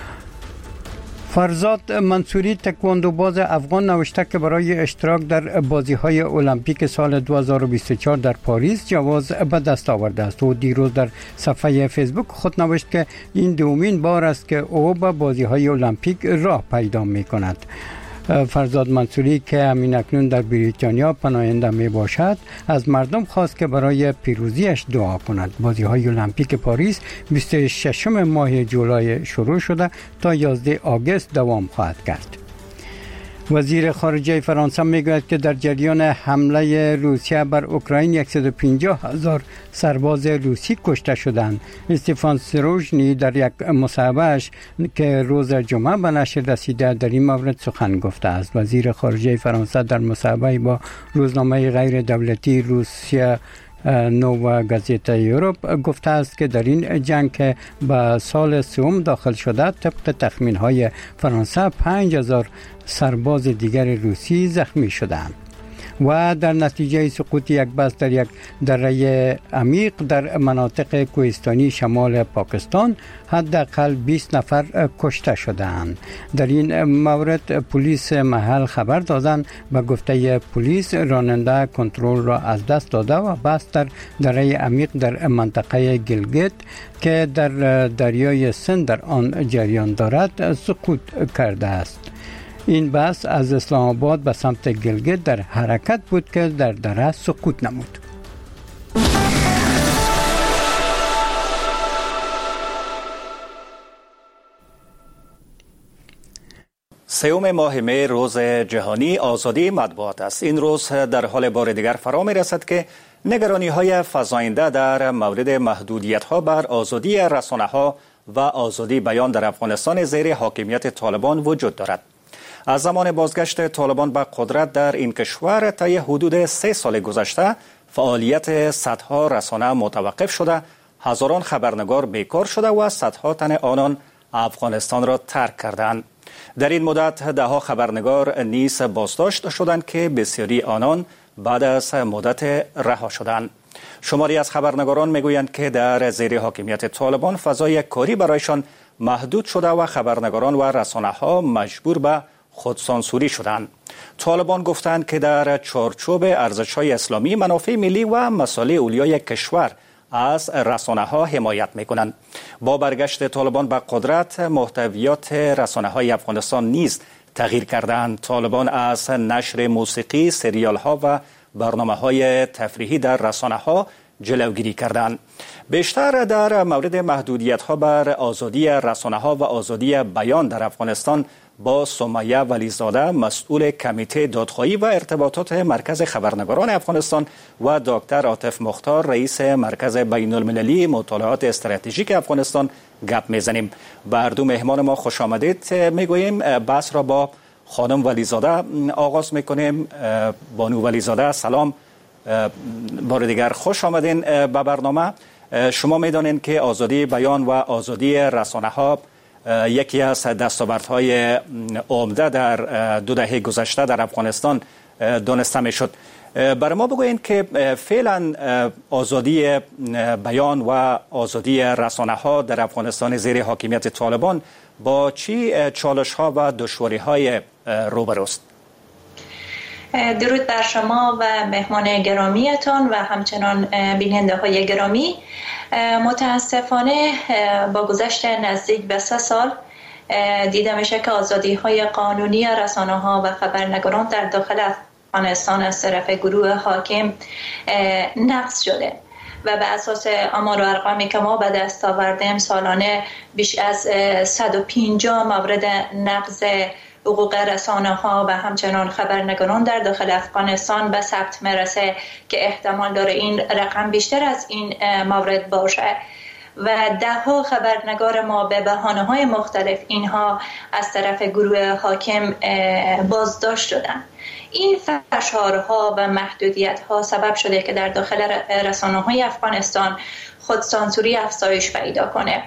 فرزاد منصوری تکواندوباز افغان نوشته که برای اشتراک در بازی‌های المپیک سال دو هزار و بیست و چهار در پاریس جواز به دست آورده است. او دیروز در صفحه فیسبوک خود نوشت که این دومین بار است که او به بازی‌های المپیک راه پیدا می‌کند. فرزاد منصوری که همین اکنون در بریتانیا پناهنده می باشد از مردم خواست که برای پیروزیش دعا کند. بازی‌های المپیک پاریس بیست و ششم ماه جولای شروع شده تا یازده آگوست دوام خواهد کرد. وزیر خارجه فرانسه میگوید که در جریان حمله روسیه بر اوکراین صد و پنجاه هزار سرباز روسی کشته شدند. استفان سروژنی در یک مصاحبهش که روز جمعه به نشر رسیده در این مورد سخن گفته است. وزیر خارجه فرانسه در مصاحبه با روزنامه غیر دولتی روسیه نووا گازیتا یوروپ گفته است که در این جنگ که به سال سوم داخل شده طبق تخمین‌های فرانسه پنج هزار سرباز دیگر روسی زخمی شدند و در نتیجه سقوط یک بس در یک دره عمیق در مناطق کوهستانی شمال پاکستان حداقل بیست نفر کشته شدند. در این مورد پلیس محل خبر دادند و گفته پلیس راننده کنترل را از دست داده و بس در دره عمیق در منطقه گلگت که در دریای سند در آن جریان دارد سقوط کرده است. این بس از اسلام آباد به سمت گلگت در حرکت بود که در دره سقوط نمود. سوم ماه می روز جهانی آزادی مطبوعات است. این روز در حال بار دیگر فرا می رسد که نگرانی های فزاینده در مورد محدودیت ها بر آزادی رسانه ها و آزادی بیان در افغانستان زیر حاکمیت طالبان وجود دارد. از زمان بازگشت طالبان به قدرت در این کشور طی حدود سه سال گذشته فعالیت صدها رسانه متوقف شده، هزاران خبرنگار بیکار شده و صدها تن آنان افغانستان را ترک کردند. در این مدت ده ها خبرنگار نیز بازداشت شدند که بسیاری آنان بعد از مدت رها شدند. شماری از خبرنگاران میگویند که در زیر حاکمیت طالبان فضای کاری برایشان محدود شده و خبرنگاران و رسانه ها مجبور به خودسانسوری شدند. طالبان گفتند که در چارچوب ارزش‌های اسلامی، منافع ملی و مصالح اولیای کشور از رسانه ها حمایت می کنند. با برگشت طالبان به قدرت محتویات رسانه های افغانستان نیز تغییر کردند. طالبان از نشر موسیقی، سریال ها و برنامه های تفریحی در رسانه ها جلوگیری کردند. بیشتر در مورد محدودیت ها بر آزادی رسانه ها و آزادی بیان در افغانستان با سمیه ولیزاده، مسئول کمیته دادخواهی و ارتباطات مرکز خبرنگاران افغانستان، و دکتر عاطف مختار، رئیس مرکز بین المللی مطالعات استراتژیک افغانستان گپ میزنیم. به هر دو مهمان ما خوش آمدید میگوییم. بحث را با خانم ولیزاده آغاز میکنیم. بانو ولیزاده سلام، بار دیگر خوش آمدین به برنامه. شما میدانید که آزادی بیان و آزادی رسانه ها یکی از دستاوردهای عمده در دو دهه گذشته در افغانستان دانسته میشد. برای ما بگویید که فعلا آزادی بیان و آزادی رسانه ها در افغانستان زیر حاکمیت طالبان با چی چالش ها و دشواری های روبروست؟ درود بر شما و مهمان گرامیتان و همچنان بیننده های گرامی. متاسفانه با گذشت نزدیک به سه سال دیده میشه که آزادی های قانونی رسانه ها و خبرنگاران در داخل افغانستان از طرف گروه حاکم نقض شده و به اساس آمار و ارقامی که ما به دست آوردیم سالانه بیش از صد و پنجاه مورد نقض حقوق رسانه ها و همچنان خبرنگاران در داخل افغانستان به ثبت میرسه که احتمال داره این رقم بیشتر از این مورد باشه و ده ها خبرنگار ما به بهانه‌های مختلف اینها از طرف گروه حاکم بازداشت شدن. این فشارها و محدودیت‌ها سبب شده که در داخل رسانه‌های افغانستان خودسانسوری افزایش پیدا کنه.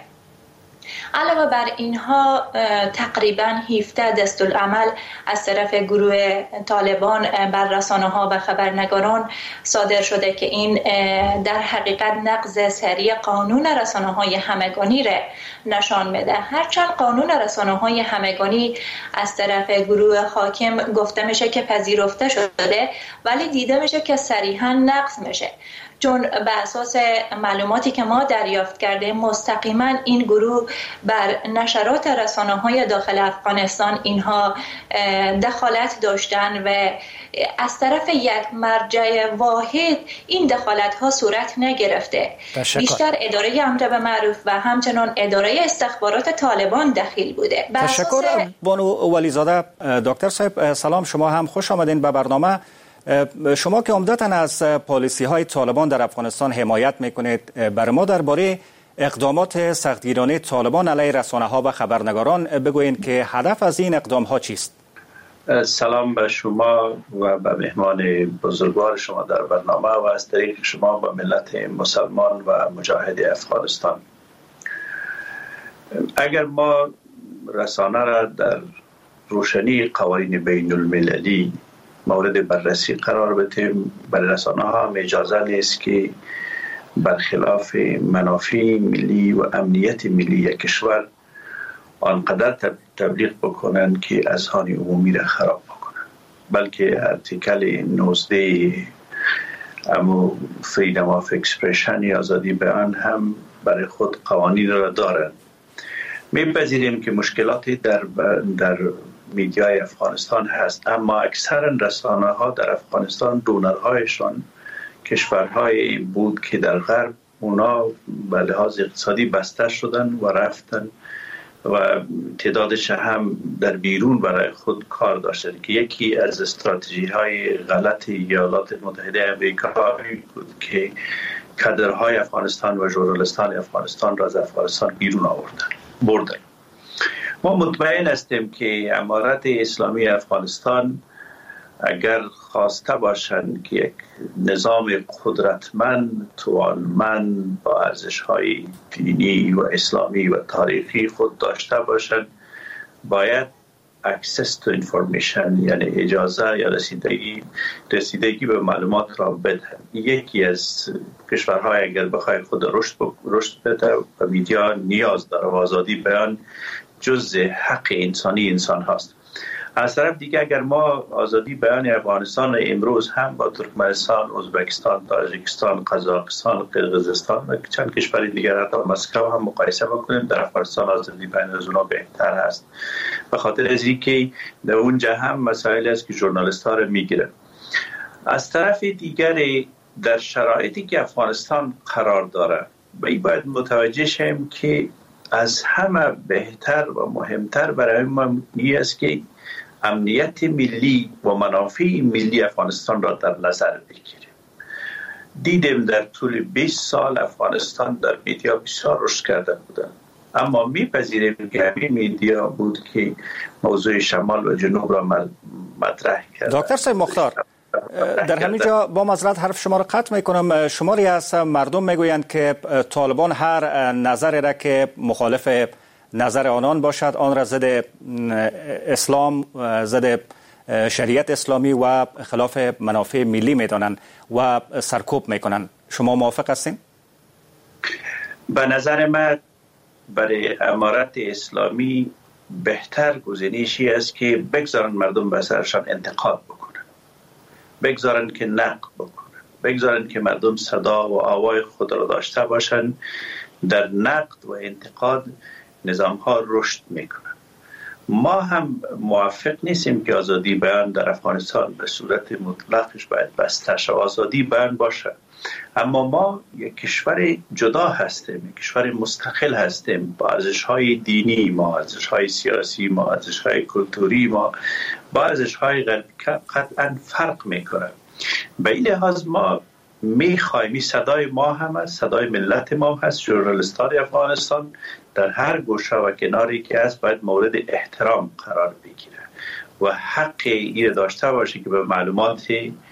علاوه بر اینها تقریباً هفده دستورالعمل از طرف گروه طالبان بر رسانه‌ها و خبرنگاران صادر شده که این در حقیقت نقض سریع قانون رسانه‌های همگانی را نشان میده. هرچند قانون رسانه‌های همگانی از طرف گروه حاکم گفته میشه که پذیرفته شده، ولی دیده میشه که صریحاً نقض میشه، چون به اساس معلوماتی که ما دریافت کرده مستقیما این گروه بر نشرات رسانه‌های داخل افغانستان اینها دخالت داشتن و از طرف یک مرجع واحد این دخالت‌ها صورت نگرفته. تشکر. بیشتر اداره امر به معروف و همچنان اداره استخبارات طالبان دخیل بوده. تشکر اساس... بانو ولیزاده. دکتر صاحب سلام، شما هم خوش آمدین به برنامه. شما که عمدتاً از پالیسی های طالبان در افغانستان حمایت میکنید، برای ما درباره اقدامات سختگیرانه طالبان علیه رسانه ها و خبرنگاران بگویید که هدف از این اقدام ها چیست؟ سلام به شما و به مهمان بزرگوار شما در برنامه و از طریق شما به ملت مسلمان و مجاهد افغانستان. اگر ما رسانه را در روشنی قوانین بین المللی مورد بررسی قرار بدیم، برای رسانه ها هم اجازه نیست که برخلاف منافع ملی و امنیت ملی یک کشور آنقدر تبلیغ بکنند که اذهان عمومی را خراب بکنند، بلکه ارتیکل نوزده امو فریدم آف اکسپرشن یا آزادی بیان هم برای خود قوانین را دارند. میپذیریم که مشکلاتی در در میدیای افغانستان هست، اما اکثر رسانه ها در افغانستان دونرهایشان کشورهای بود که در غرب اونا به لحاظ اقتصادی بسته شدن و رفتن و تعدادش هم در بیرون برای خود کار داشتن که یکی از استراتژی های غلط ایالات متحده آمریکا بود که کادرهای افغانستان و ژورنالیستان افغانستان را از افغانستان بیرون آوردن بردن. ما مطمئن هستیم که امارت اسلامی افغانستان اگر خواسته باشند که یک نظام قدرتمند، توانمند با ارزش‌های دینی و اسلامی و تاریخی خود داشته باشند، باید access to information یعنی اجازه یا رسیدگی رسیدگی به معلومات را بدهند. یکی از کشورهای اگر بخواد خود رشد رشد بده و میدیا نیاز داره و آزادی بیان جزء حق انسانی انسان هست. از طرف دیگه اگر ما آزادی بیان افغانستان امروز هم با ترکمنستان، ازبکستان، تاجیکستان، قزاقستان، قرقیزستان و چند کشور دیگر حتی مسکو هم مقایسه بکنیم، در افغانستان آزادی بیان از اونا بهتر است، به خاطر از اینکه در اونجا هم مسائل است که ژورنالیست ها رو میگیره. از طرف دیگر در شرایطی که افغانستان قرار داره و این باید متوجه شیم که از همه بهتر و مهمتر برای ما این است که امنیت ملی و منافع ملی افغانستان را در نظر بگیریم. دیدیم در طول بیست سال افغانستان در میدیا بسیار رشد کرده بودند، اما میپذیریم که همین میدیا بود که موضوع شمال و جنوب را مطرح کرد. دکتر صاحب مختار، در همین جا با معذرت حرف شما را قطع میکنم. شماری از مردم میگویند که طالبان هر نظری را که مخالف نظر آنان باشد آن را ضد اسلام، ضد شریعت اسلامی و خلاف منافع ملی میدانند و سرکوب میکنند. شما موافق هستین؟ به نظر من برای امارت اسلامی بهتر گزینشی است که بگذارن مردم به سرشان انتقاد بکنن، بگذارن که نقد بکنن، بگذارن که مردم صدا و آوای خود را داشته باشن. در نقد و انتقاد نظام ها رشد میکنن. ما هم موافق نیستیم که آزادی بیان در افغانستان به صورت مطلقش باید بسته شود. آزادی بیان باشه، اما ما یک کشور جدا هستیم، یک کشور مستقل هستیم با ارزش‌های دینی ما، ارزش‌های سیاسی ما، ارزش‌های کلتوری ما با ارزش‌های غربی قطعاً فرق میکنه. به این لحاظ ما میخوایم، صدای ما هم است، صدای ملت ما هست، ژورنالیستان افغانستان در هر گوشه و کناری که هست باید مورد احترام قرار بگیره و حق این داشته باشه که به معلومات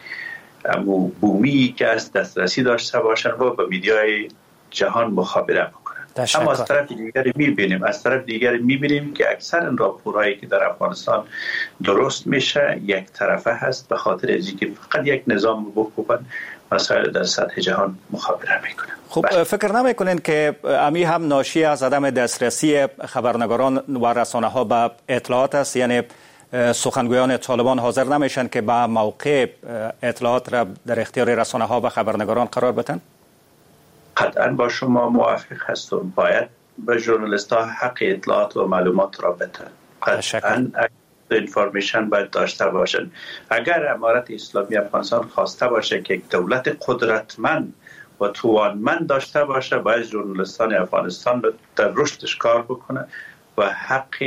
بومی که از دسترسی داشته باشن و به میدیای جهان مخابره بکنن. اما از طرف دیگری میبینیم از طرف دیگری میبینیم که اکثر راپورهایی که در افغانستان درست میشه یک طرفه هست، به خاطر از اینکه فقط یک نظام بکوبن مسائل در سطح جهان مخابره میکنن. خب بله. فکر نمیکنین که امی هم ناشی از عدم دسترسی خبرنگاران و رسانه ها به اطلاعات است؟ یعنی سخنگویان طالبان حاضر نمیشن که با موقع اطلاعات را در اختیار رسانه ها و خبرنگاران قرار بدن؟ قطعا با شما موافق هستم. باید به ژورنالیست ها حق اطلاعات و معلومات را بدن. قطعا اینفورمیشن باید داشته باشن. اگر امارت اسلامی افغانستان خواسته باشه که یک دولت قدرتمند و توانمند داشته باشه، باید ژورنالیستان افغانستان در رشدش کار بکنه و حق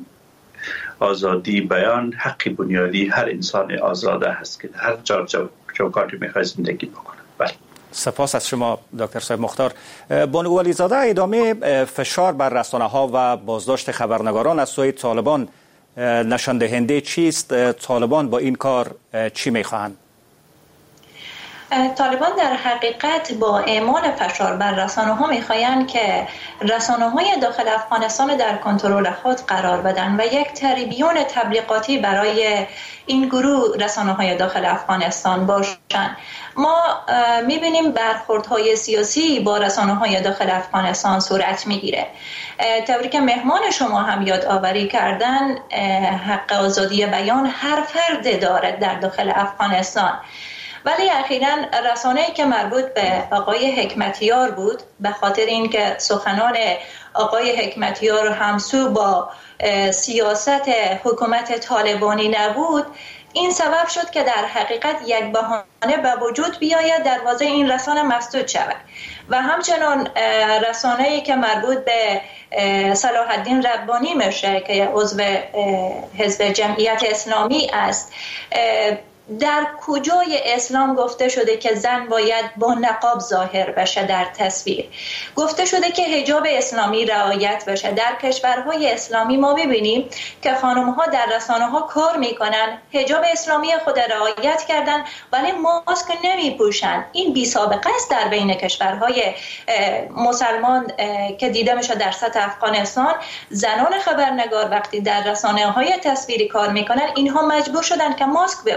آزادی بیان حق بنیادی هر انسان آزاده هست که هر جا چوکاتی میخواد زندگی بکنه. بله. سپاس از شما دکتر صاحب مختار. بانو ولیزاده، ادامه فشار بر رسانه ها و بازداشت خبرنگاران از سوی طالبان نشان دهنده چیست؟ طالبان با این کار چی میخواهند؟ طالبان در حقیقت با اعمال فشار بر رسانه ها میخواهند که رسانه های داخل افغانستان در کنترل خود قرار بدن و یک تریبیون تبلیغاتی برای این گروه رسانه های داخل افغانستان باشند. ما میبینیم برخوردهای سیاسی با رسانه های داخل افغانستان صورت میگیره. طوری که مهمان شما هم یادآوری کردن، حق آزادی بیان هر فرد دارد در داخل افغانستان، ولی اخیراً رسانه‌ای که مربوط به آقای حکمتیار بود، به خاطر اینکه سخنان آقای حکمتیار همسو با سیاست حکومت طالبانی نبود، این سبب شد که در حقیقت یک بهانه به وجود بیاید دروازه این رسانه مسدود شود. و همچنان رسانه‌ای که مربوط به صلاح الدین ربانی میشه که عضو حزب جمعیت اسلامی است، در کجای اسلام گفته شده که زن باید با نقاب ظاهر بشه در تصویر؟ گفته شده که حجاب اسلامی رعایت بشه. در کشورهای اسلامی ما ببینیم که خانم‌ها در رسانه‌ها کار میکنن، حجاب اسلامی خود رعایت کردن ولی ماسک نمیپوشن. این بی سابقه است در بین کشورهای مسلمان که دیده میشه. در سطح افغانستان زنان خبرنگار وقتی در رسانه‌های تصویری کار میکنن، اینها مجبور شدن که ماسک بپوشن.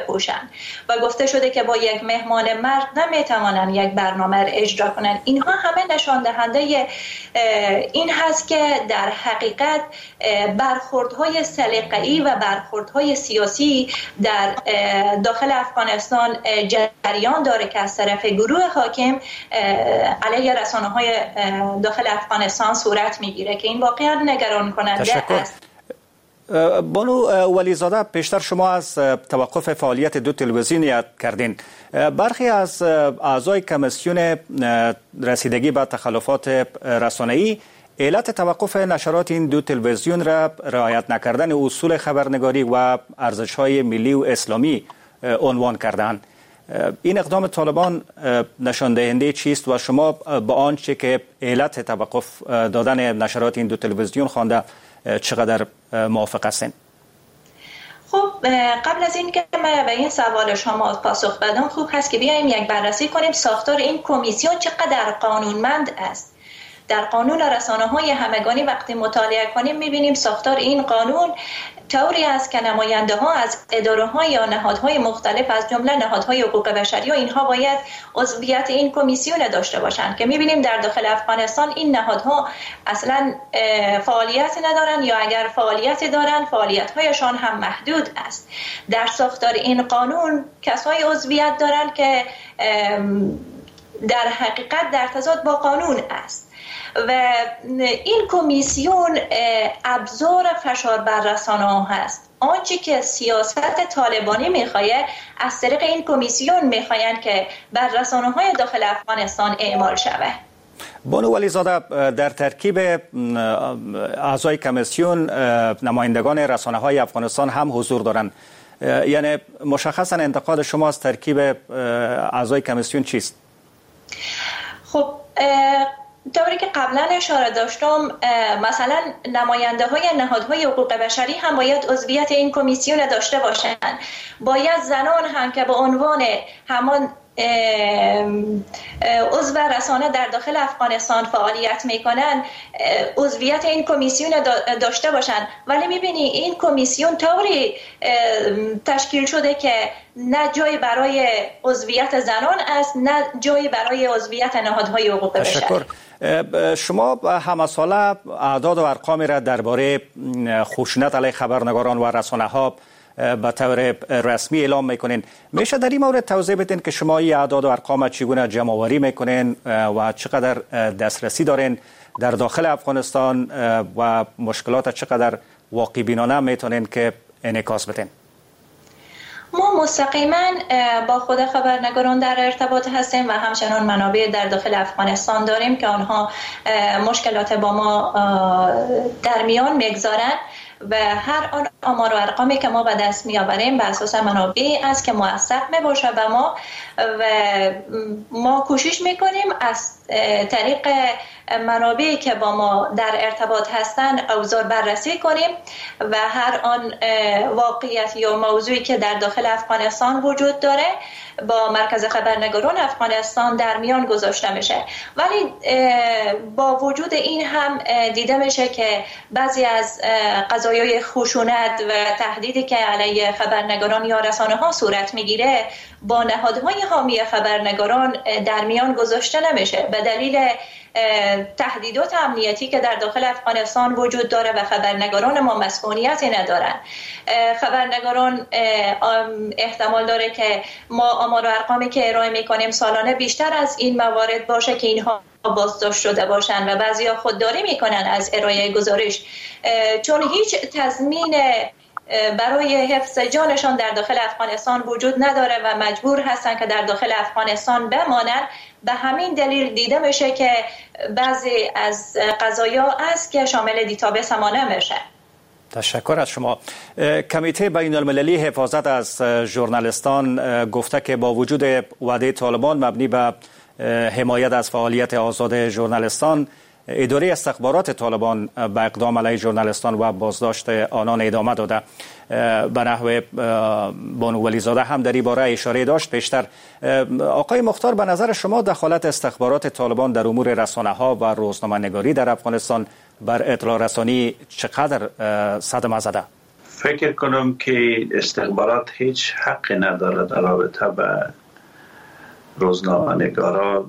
دارند و گفته شده که با یک مهمان مرد نمیتوانند یک برنامه را اجرا کنند. اینها همه نشان دهنده این هست که در حقیقت برخوردهای سلیقه‌ای و برخوردهای سیاسی در داخل افغانستان جریان داره که از طرف گروه حاکم علیه رسانه‌های داخل افغانستان صورت میگیره که این واقعا نگران کننده است. بانو ولیزاده، پیشتر شما از توقف فعالیت دو تلویزیون یاد کردین. برخی از اعضای کمیسیون رسیدگی به تخلفات رسانه‌ای علت توقف نشرات این دو تلویزیون را رعایت نکردن اصول خبرنگاری و ارزش‌های ملی و اسلامی عنوان کردند. این اقدام طالبان نشان دهنده چیست و شما با آنچه که علت توقف دادن نشرات این دو تلویزیون خوانده چقدر موافق هستین؟ خب قبل از این که من به این سوال شما پاسخ بدم، خوب هست که بیایم یک بررسی کنیم ساختار این کمیسیون چقدر قانونمند است. در قانون رسانه‌های همگانی وقتی مطالعه کنیم می‌بینیم ساختار این قانون طوری است که نماینده ها از اداره‌های یا نهادهای مختلف از جمله نهادهای حقوق بشری و اینها باید عضویت این کمیسیون داشته باشند که می‌بینیم در داخل افغانستان این نهادها اصلا فعالیت ندارند یا اگر فعالیت دارند فعالیت‌هایشان هم محدود است. در ساختار این قانون کسایی عضویت دارند که در حقیقت در تضاد با قانون است و این کمیسیون ابزار فشار بر رسانه‌ها هست. آنچه که سیاست طالبانی میخواهد از طریق این کمیسیون میخواهند که بر رسانه‌های داخل افغانستان اعمال شود. بانو ولیزاده، در ترکیب اعضای کمیسیون نمایندگان رسانه‌های افغانستان هم حضور دارند. یعنی مشخصا انتقاد شما از ترکیب اعضای کمیسیون چیست؟ خب طوری که قبلا اشاره داشتم، مثلا نماینده های نهادهای حقوق بشری هم باید عضویت این کمیسیون داشته باشند. باید زنان هم که به عنوان همان عضو رسانه در داخل افغانستان فعالیت میکنن عضویت این کمیسیون داشته باشند. ولی میبینی این کمیسیون طوری تشکیل شده که نه جای برای عضویت زنان است نه جای برای عضویت نهادهای حقوق بشر. تشکر. شما همه ساله اعداد و ارقامی را درباره خشونت علیه خبرنگاران و رسانه‌ها به طور رسمی اعلام میکنین. میشه در این مورد توضیح بدین که شما این اعداد و ارقام چگونه جمع آوری میکنین و چقدر دسترسی دارین در داخل افغانستان و مشکلات چقدر واقع بینانه میتونین که انعکاس بدین؟ ما مستقیما با خود خبرنگاران در ارتباط هستیم و همچنان منابع در داخل افغانستان داریم که آنها مشکلات با ما در میان میگذارند و هر آن آمار و ارقامی که ما به دست میآوریم به اساس منابعی است که موثق میباشه و ما و ما کوشش میکنیم از طریق منابعی که با ما در ارتباط هستند اوضاع بررسی کنیم و هر آن واقعیت یا موضوعی که در داخل افغانستان وجود داره با مرکز خبرنگاران افغانستان در میان گذاشته میشه. ولی با وجود این هم دیده میشه که بعضی از قضایای خشونت و تهدیدی که علیه خبرنگاران یا رسانه ها صورت میگیره با نهادهای حامی خبرنگاران در میان گذاشته نمیشه به دلیل تهدیدات امنیتی که در داخل افغانستان وجود داره و خبرنگاران ما مسئولیتی ندارن. خبرنگاران احتمال داره که ما آمار و ارقامی که ارائه میکنیم سالانه بیشتر از این موارد باشه که اینها بازداشت شده باشن و بعضیا خودداری میکنن از ارائه گزارش چون هیچ تضمین برای حفظ جانشان در داخل افغانستان وجود نداره و مجبور هستن که در داخل افغانستان بمانند. به همین دلیل دیده میشه که بعضی از قضایا است که شامل دیتابیس ما نمیشه. تشکر از شما. کمیته بین المللی حفاظت از ژورنالیستان گفته که با وجود وعده طالبان مبنی به حمایت از فعالیت آزاد ژورنالیستان، اداره استخبارات طالبان به اقدام علیه ژورنالیستان و بازداشت آنان ادامه داده. به نحو بانو ولیزاده هم در این باره اشاره داشت پیشتر. آقای مختار، به نظر شما دخالت استخبارات طالبان در امور رسانه‌ها و روزنامه‌نگاری در افغانستان بر اطلاع رسانی چقدر صدمه زده؟ فکر کنم که استخبارات هیچ حقی نداره در رابطه به روزنامه‌نگارا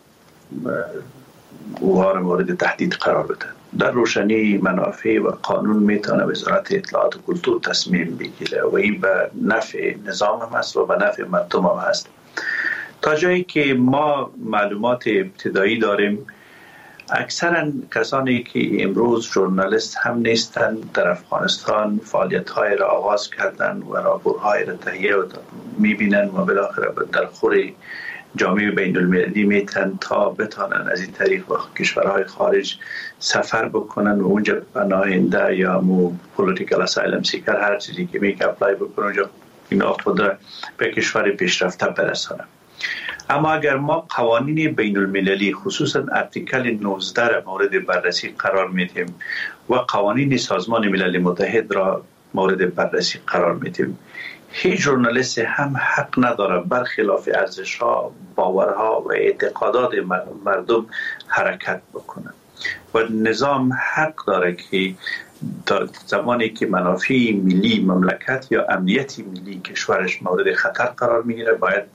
اوها را مورد تهدید قرار بده. در روشنی منافع و قانون میتونه وزارت اطلاعات و کلتور تصمیم بگیره و این به نفع نظام هم است و به نفع مردم هم هست. تا جایی که ما معلومات ابتدایی داریم، اکثرا کسانی که امروز ژورنالیست هم نیستند در افغانستان فعالیت های را آغاز کردن و راپورهای را تهیه میبینن و بالاخره در خور جامعه بین المللی میتن تا بتانن از این طریق و کشورهای خارج سفر بکنن و اونجا پناهنده یا مو پولیتیکال اسایلم سیکر هر چیزی که میگه اپلای بکنن اونجا اینا خود را به کشور پیشرفته برسانن. اما اگر ما قوانین بین المللی خصوصا ارتیکل نوزده را مورد بررسی قرار میدیم و قوانین سازمان ملل متحد را مورد بررسی قرار میدیم، هیچ ژورنالیست هم حق نداره برخلاف ارزش‌ها، باورها و اعتقادات مردم حرکت بکنه و نظام حق داره که در زمانی که منافع ملی مملکت یا امنیت ملی کشورش مورد خطر قرار میگیره باید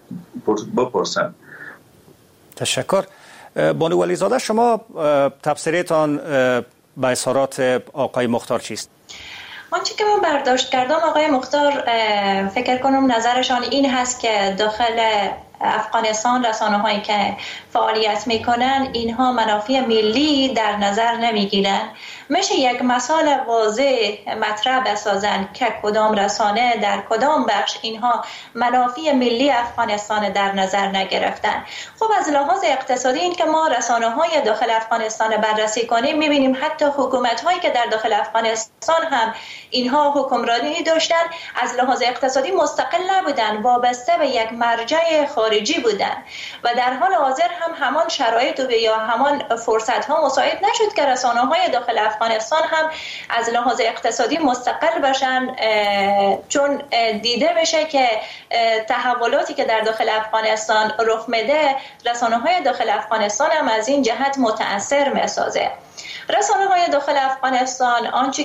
بپرسن. تشکر. بانو ولیزاده، شما تفسیرتان به اظهارات آقای مختار چیست؟ آنچه که من برداشت کردم آقای مختار فکر کنم نظرشان این هست که داخل افغانستان رسانه هایی که فعالیت میکنن اینها منافع ملی در نظر نمیگیرن. میشه یک مثال واضح مطرح بسازن که کدام رسانه در کدام بخش اینها منافع ملی افغانستان در نظر نگرفتن. خب از لحاظ اقتصادی این که ما رسانه های داخل افغانستان بررسی کنیم میبینیم حتی حکومت هایی که در داخل افغانستان هم اینها حکمرانی داشتن از لحاظ اقتصادی مستقل نبودن، وابسته به یک مرجع خارجی بودن و در حال حاضر هم همان شرایط و یا همان فرصت ها مساعد نشد که رسانه های داخل افغانستان هم از لحاظ اقتصادی مستقل باشن، چون دیده بشه که تحولاتی که در داخل افغانستان رخ میده رسانه های داخل افغانستان هم از این جهت متأثر میسازه. رسانه های داخل افغانستان آنچه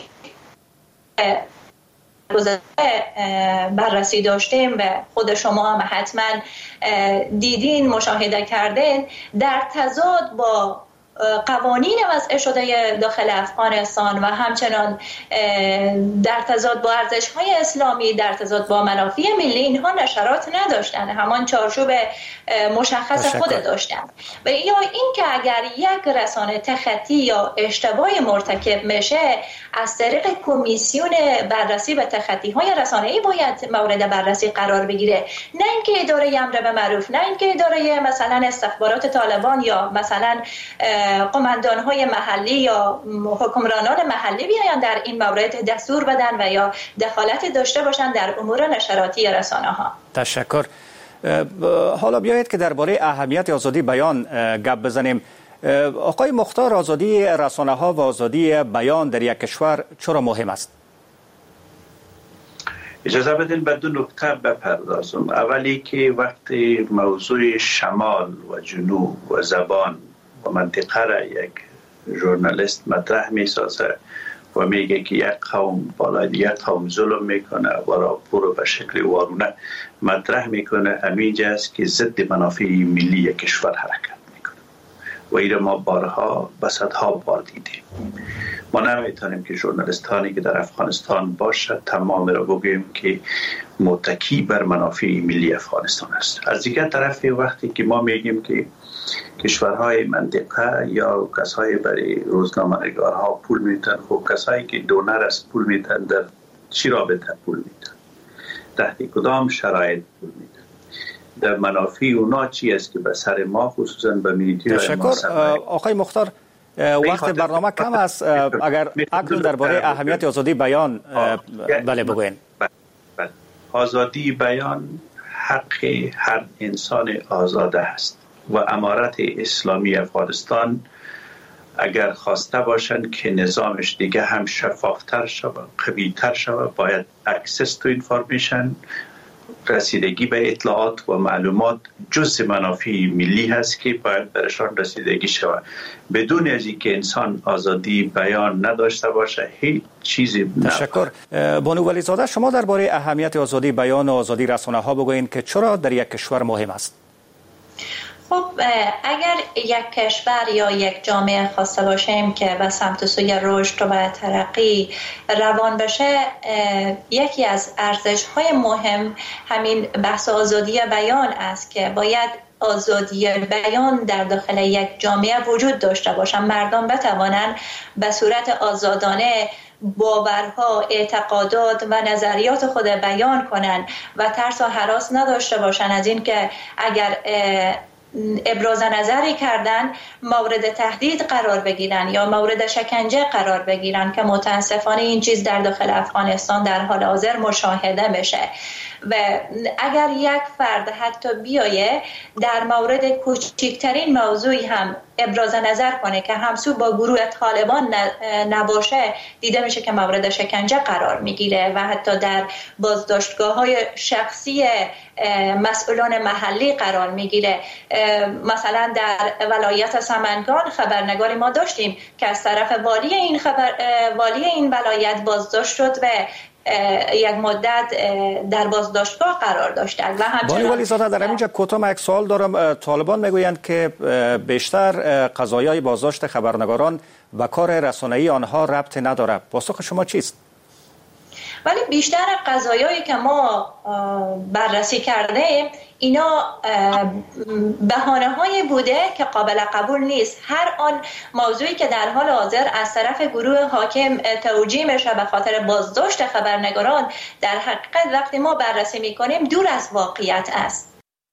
بررسی داشتیم و خود شما هم حتما دیدین مشاهده کردین، در تضاد با قوانین وضع شده داخل افغانستان و همچنان در تضاد با ارزش‌های اسلامی، در تضاد با منافع ملی اینها نشرات نداشتن، همان چارچوب مشخص خود داشتن. و یا این که اگر یک رسانه تخطی یا اشتباه مرتکب میشه از طریق کمیسیون بررسی و تخطی‌های رسانه‌ای باید مورد بررسی قرار بگیره، نه اینکه اداره امر به معروف، نه اینکه اداره مثلا استخبارات طالبان یا مثلا قماندان‌های محلی یا حکمرانان محلی بیاین در این مورد دستور بدن و یا دخالت داشته باشن در امور نشراتی رسانه‌ها. تشکر. حالا بیایید که درباره اهمیت آزادی بیان گپ بزنیم. آقای مختار، آزادی رسانه‌ها و آزادی بیان در یک کشور چرا مهم است؟ اجازه بدین به دو نکته بپردازم. اولی که وقتی موضوع شمال و جنوب و زبان و منطقه را یک ژورنالیست مطرح می سازه و میگه که یک قوم بالای یک قوم ظلم میکنه و راپور رو به شکل وارونه مطرح میکنه، همینجا است که ضد منافع ملی کشور حرکت میکنه و این ما بارها و صدها بار دیدیم. ما نمیتونیم که ژورنالیستانی که در افغانستان باشه تمام را بگوییم که متکی بر منافع ملی افغانستان است. از دیگر طرف وقتی که ما میگیم که کشورهای منطقه یا کسایی برای روزنامه‌نگارها پول میتن، خب کسایی که دونر از پول میتن در چی رابطه پول میتن؟ تحت کدام شرایط پول میتن؟ در منافع اونا چی است که به سر ما خصوصا به میدیا؟ تشکر. آقای مختار، وقت برنامه کم است، اگر اکنون درباره اهمیت آزادی بیان بله بگوین. بله. آزادی بیان حق هر انسان آزاده است و امارت اسلامی افغانستان اگر خواسته باشند که نظامش دیگه هم شفافتر شود، قوی‌تر شود، باید اکسس تو اینفورمیشن رسیدگی به اطلاعات و معلومات جزء منافع ملی هست که باید برشان رسیدگی شود. بدون از اینکه انسان آزادی بیان نداشته باشه هیچ چیزی نباید. تشکر. بانو ولیزاده، شما درباره اهمیت آزادی بیان و آزادی رسانه ها بگوین که چرا در یک کشور مهم است؟ خب اگر یک کشور یا یک جامعه خواسته باشیم که به سمت سوی رشد و ترقی روان بشه، یکی از ارزش‌های مهم همین بحث آزادی بیان است که باید آزادی بیان در داخل یک جامعه وجود داشته باشند. مردم بتوانند به صورت آزادانه باورها، اعتقادات و نظریات خود بیان کنند و ترس و هراس نداشته باشند از این که اگر ابراز نظری کردن مورد تهدید قرار بگیرن یا مورد شکنجه قرار بگیرن که متاسفانه این چیز در داخل افغانستان در حال حاضر مشاهده بشه. و اگر یک فرد حتی بیایه در مورد کوچکترین موضوعی هم ابراز نظر کنه که همسو با گروه طالبان نباشه، دیده میشه که مورد شکنجه قرار میگیره و حتی در بازداشتگاه های شخصی مسئولان محلی قرار میگیره. مثلا در ولایت سمنگان خبرنگاری ما داشتیم که از طرف والی این خبر والی این ولایت بازداشت شد و یک مدت در بازداشتگاه قرار داشتند. و همچنین بانو ولیزاده، در اینجا کوتاه یک سوال دارم. طالبان میگویند که بیشتر قضایای بازداشت خبرنگاران و کار رسانه‌ای آنها ربط نداره. پاسخ شما چیست؟ ولی بیشتر قضایایی که ما بررسی کرده اینا بهانه‌هایی بوده که قابل قبول نیست. هر آن موضوعی که در حال حاضر از طرف گروه حاکم توجیه میشه به خاطر بازداشت خبرنگاران، در حقیقت وقتی ما بررسی میکنیم دور از واقعیت است.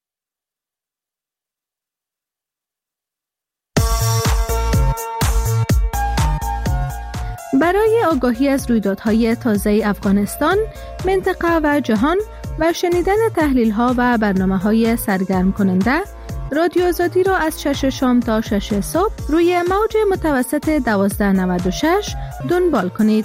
برای آگاهی از رویدادهای تازه افغانستان، منطقه و جهان و شنیدن تحلیل‌ها و برنامه‌های سرگرم کننده، رادیو آزادی را از شش شام تا شش صبح روی موج متوسط دوازده نود و شش دنبال کنید.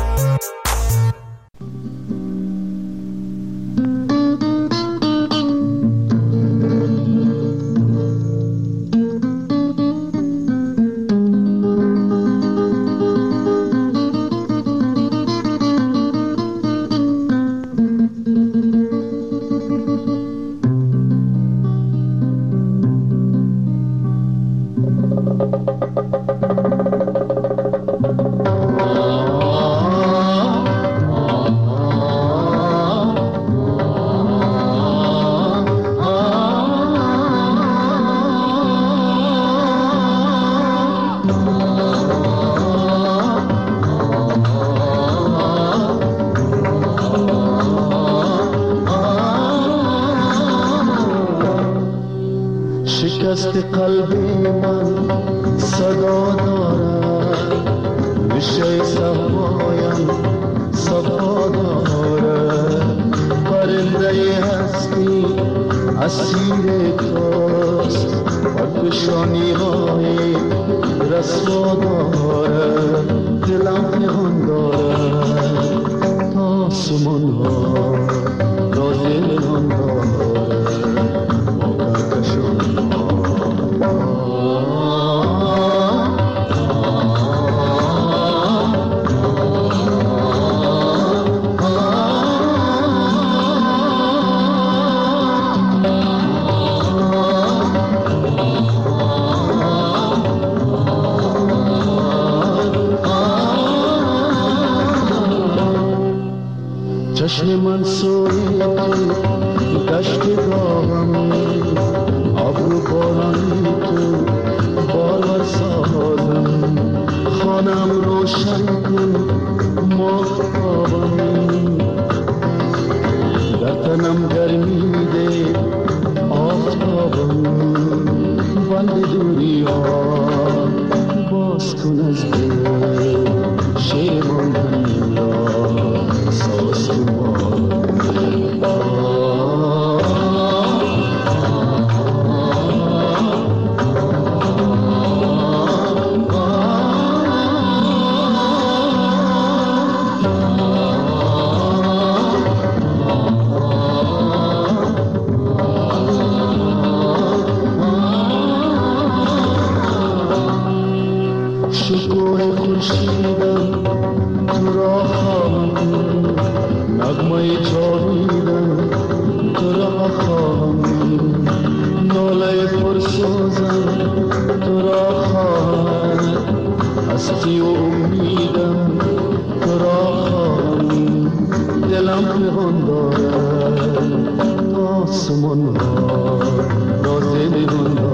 شکست قلب من صدا دارد، میشه صفایم صفا دارد، پرنده هستی اسیر توست و کشانی های رسوا دارد، دلم پنهان دارد تا آسمان ها را دلان دارد ما کشان چشم من سوی دشت گاهم، ابرو بارانی تو بالا سازم، خانم روشن کن ماهتابم، در تنم گرمی ده آفتابم، بند دوری ها باز کن از دل شیر ماندنی را ساز کن. آسمان ها راز نهان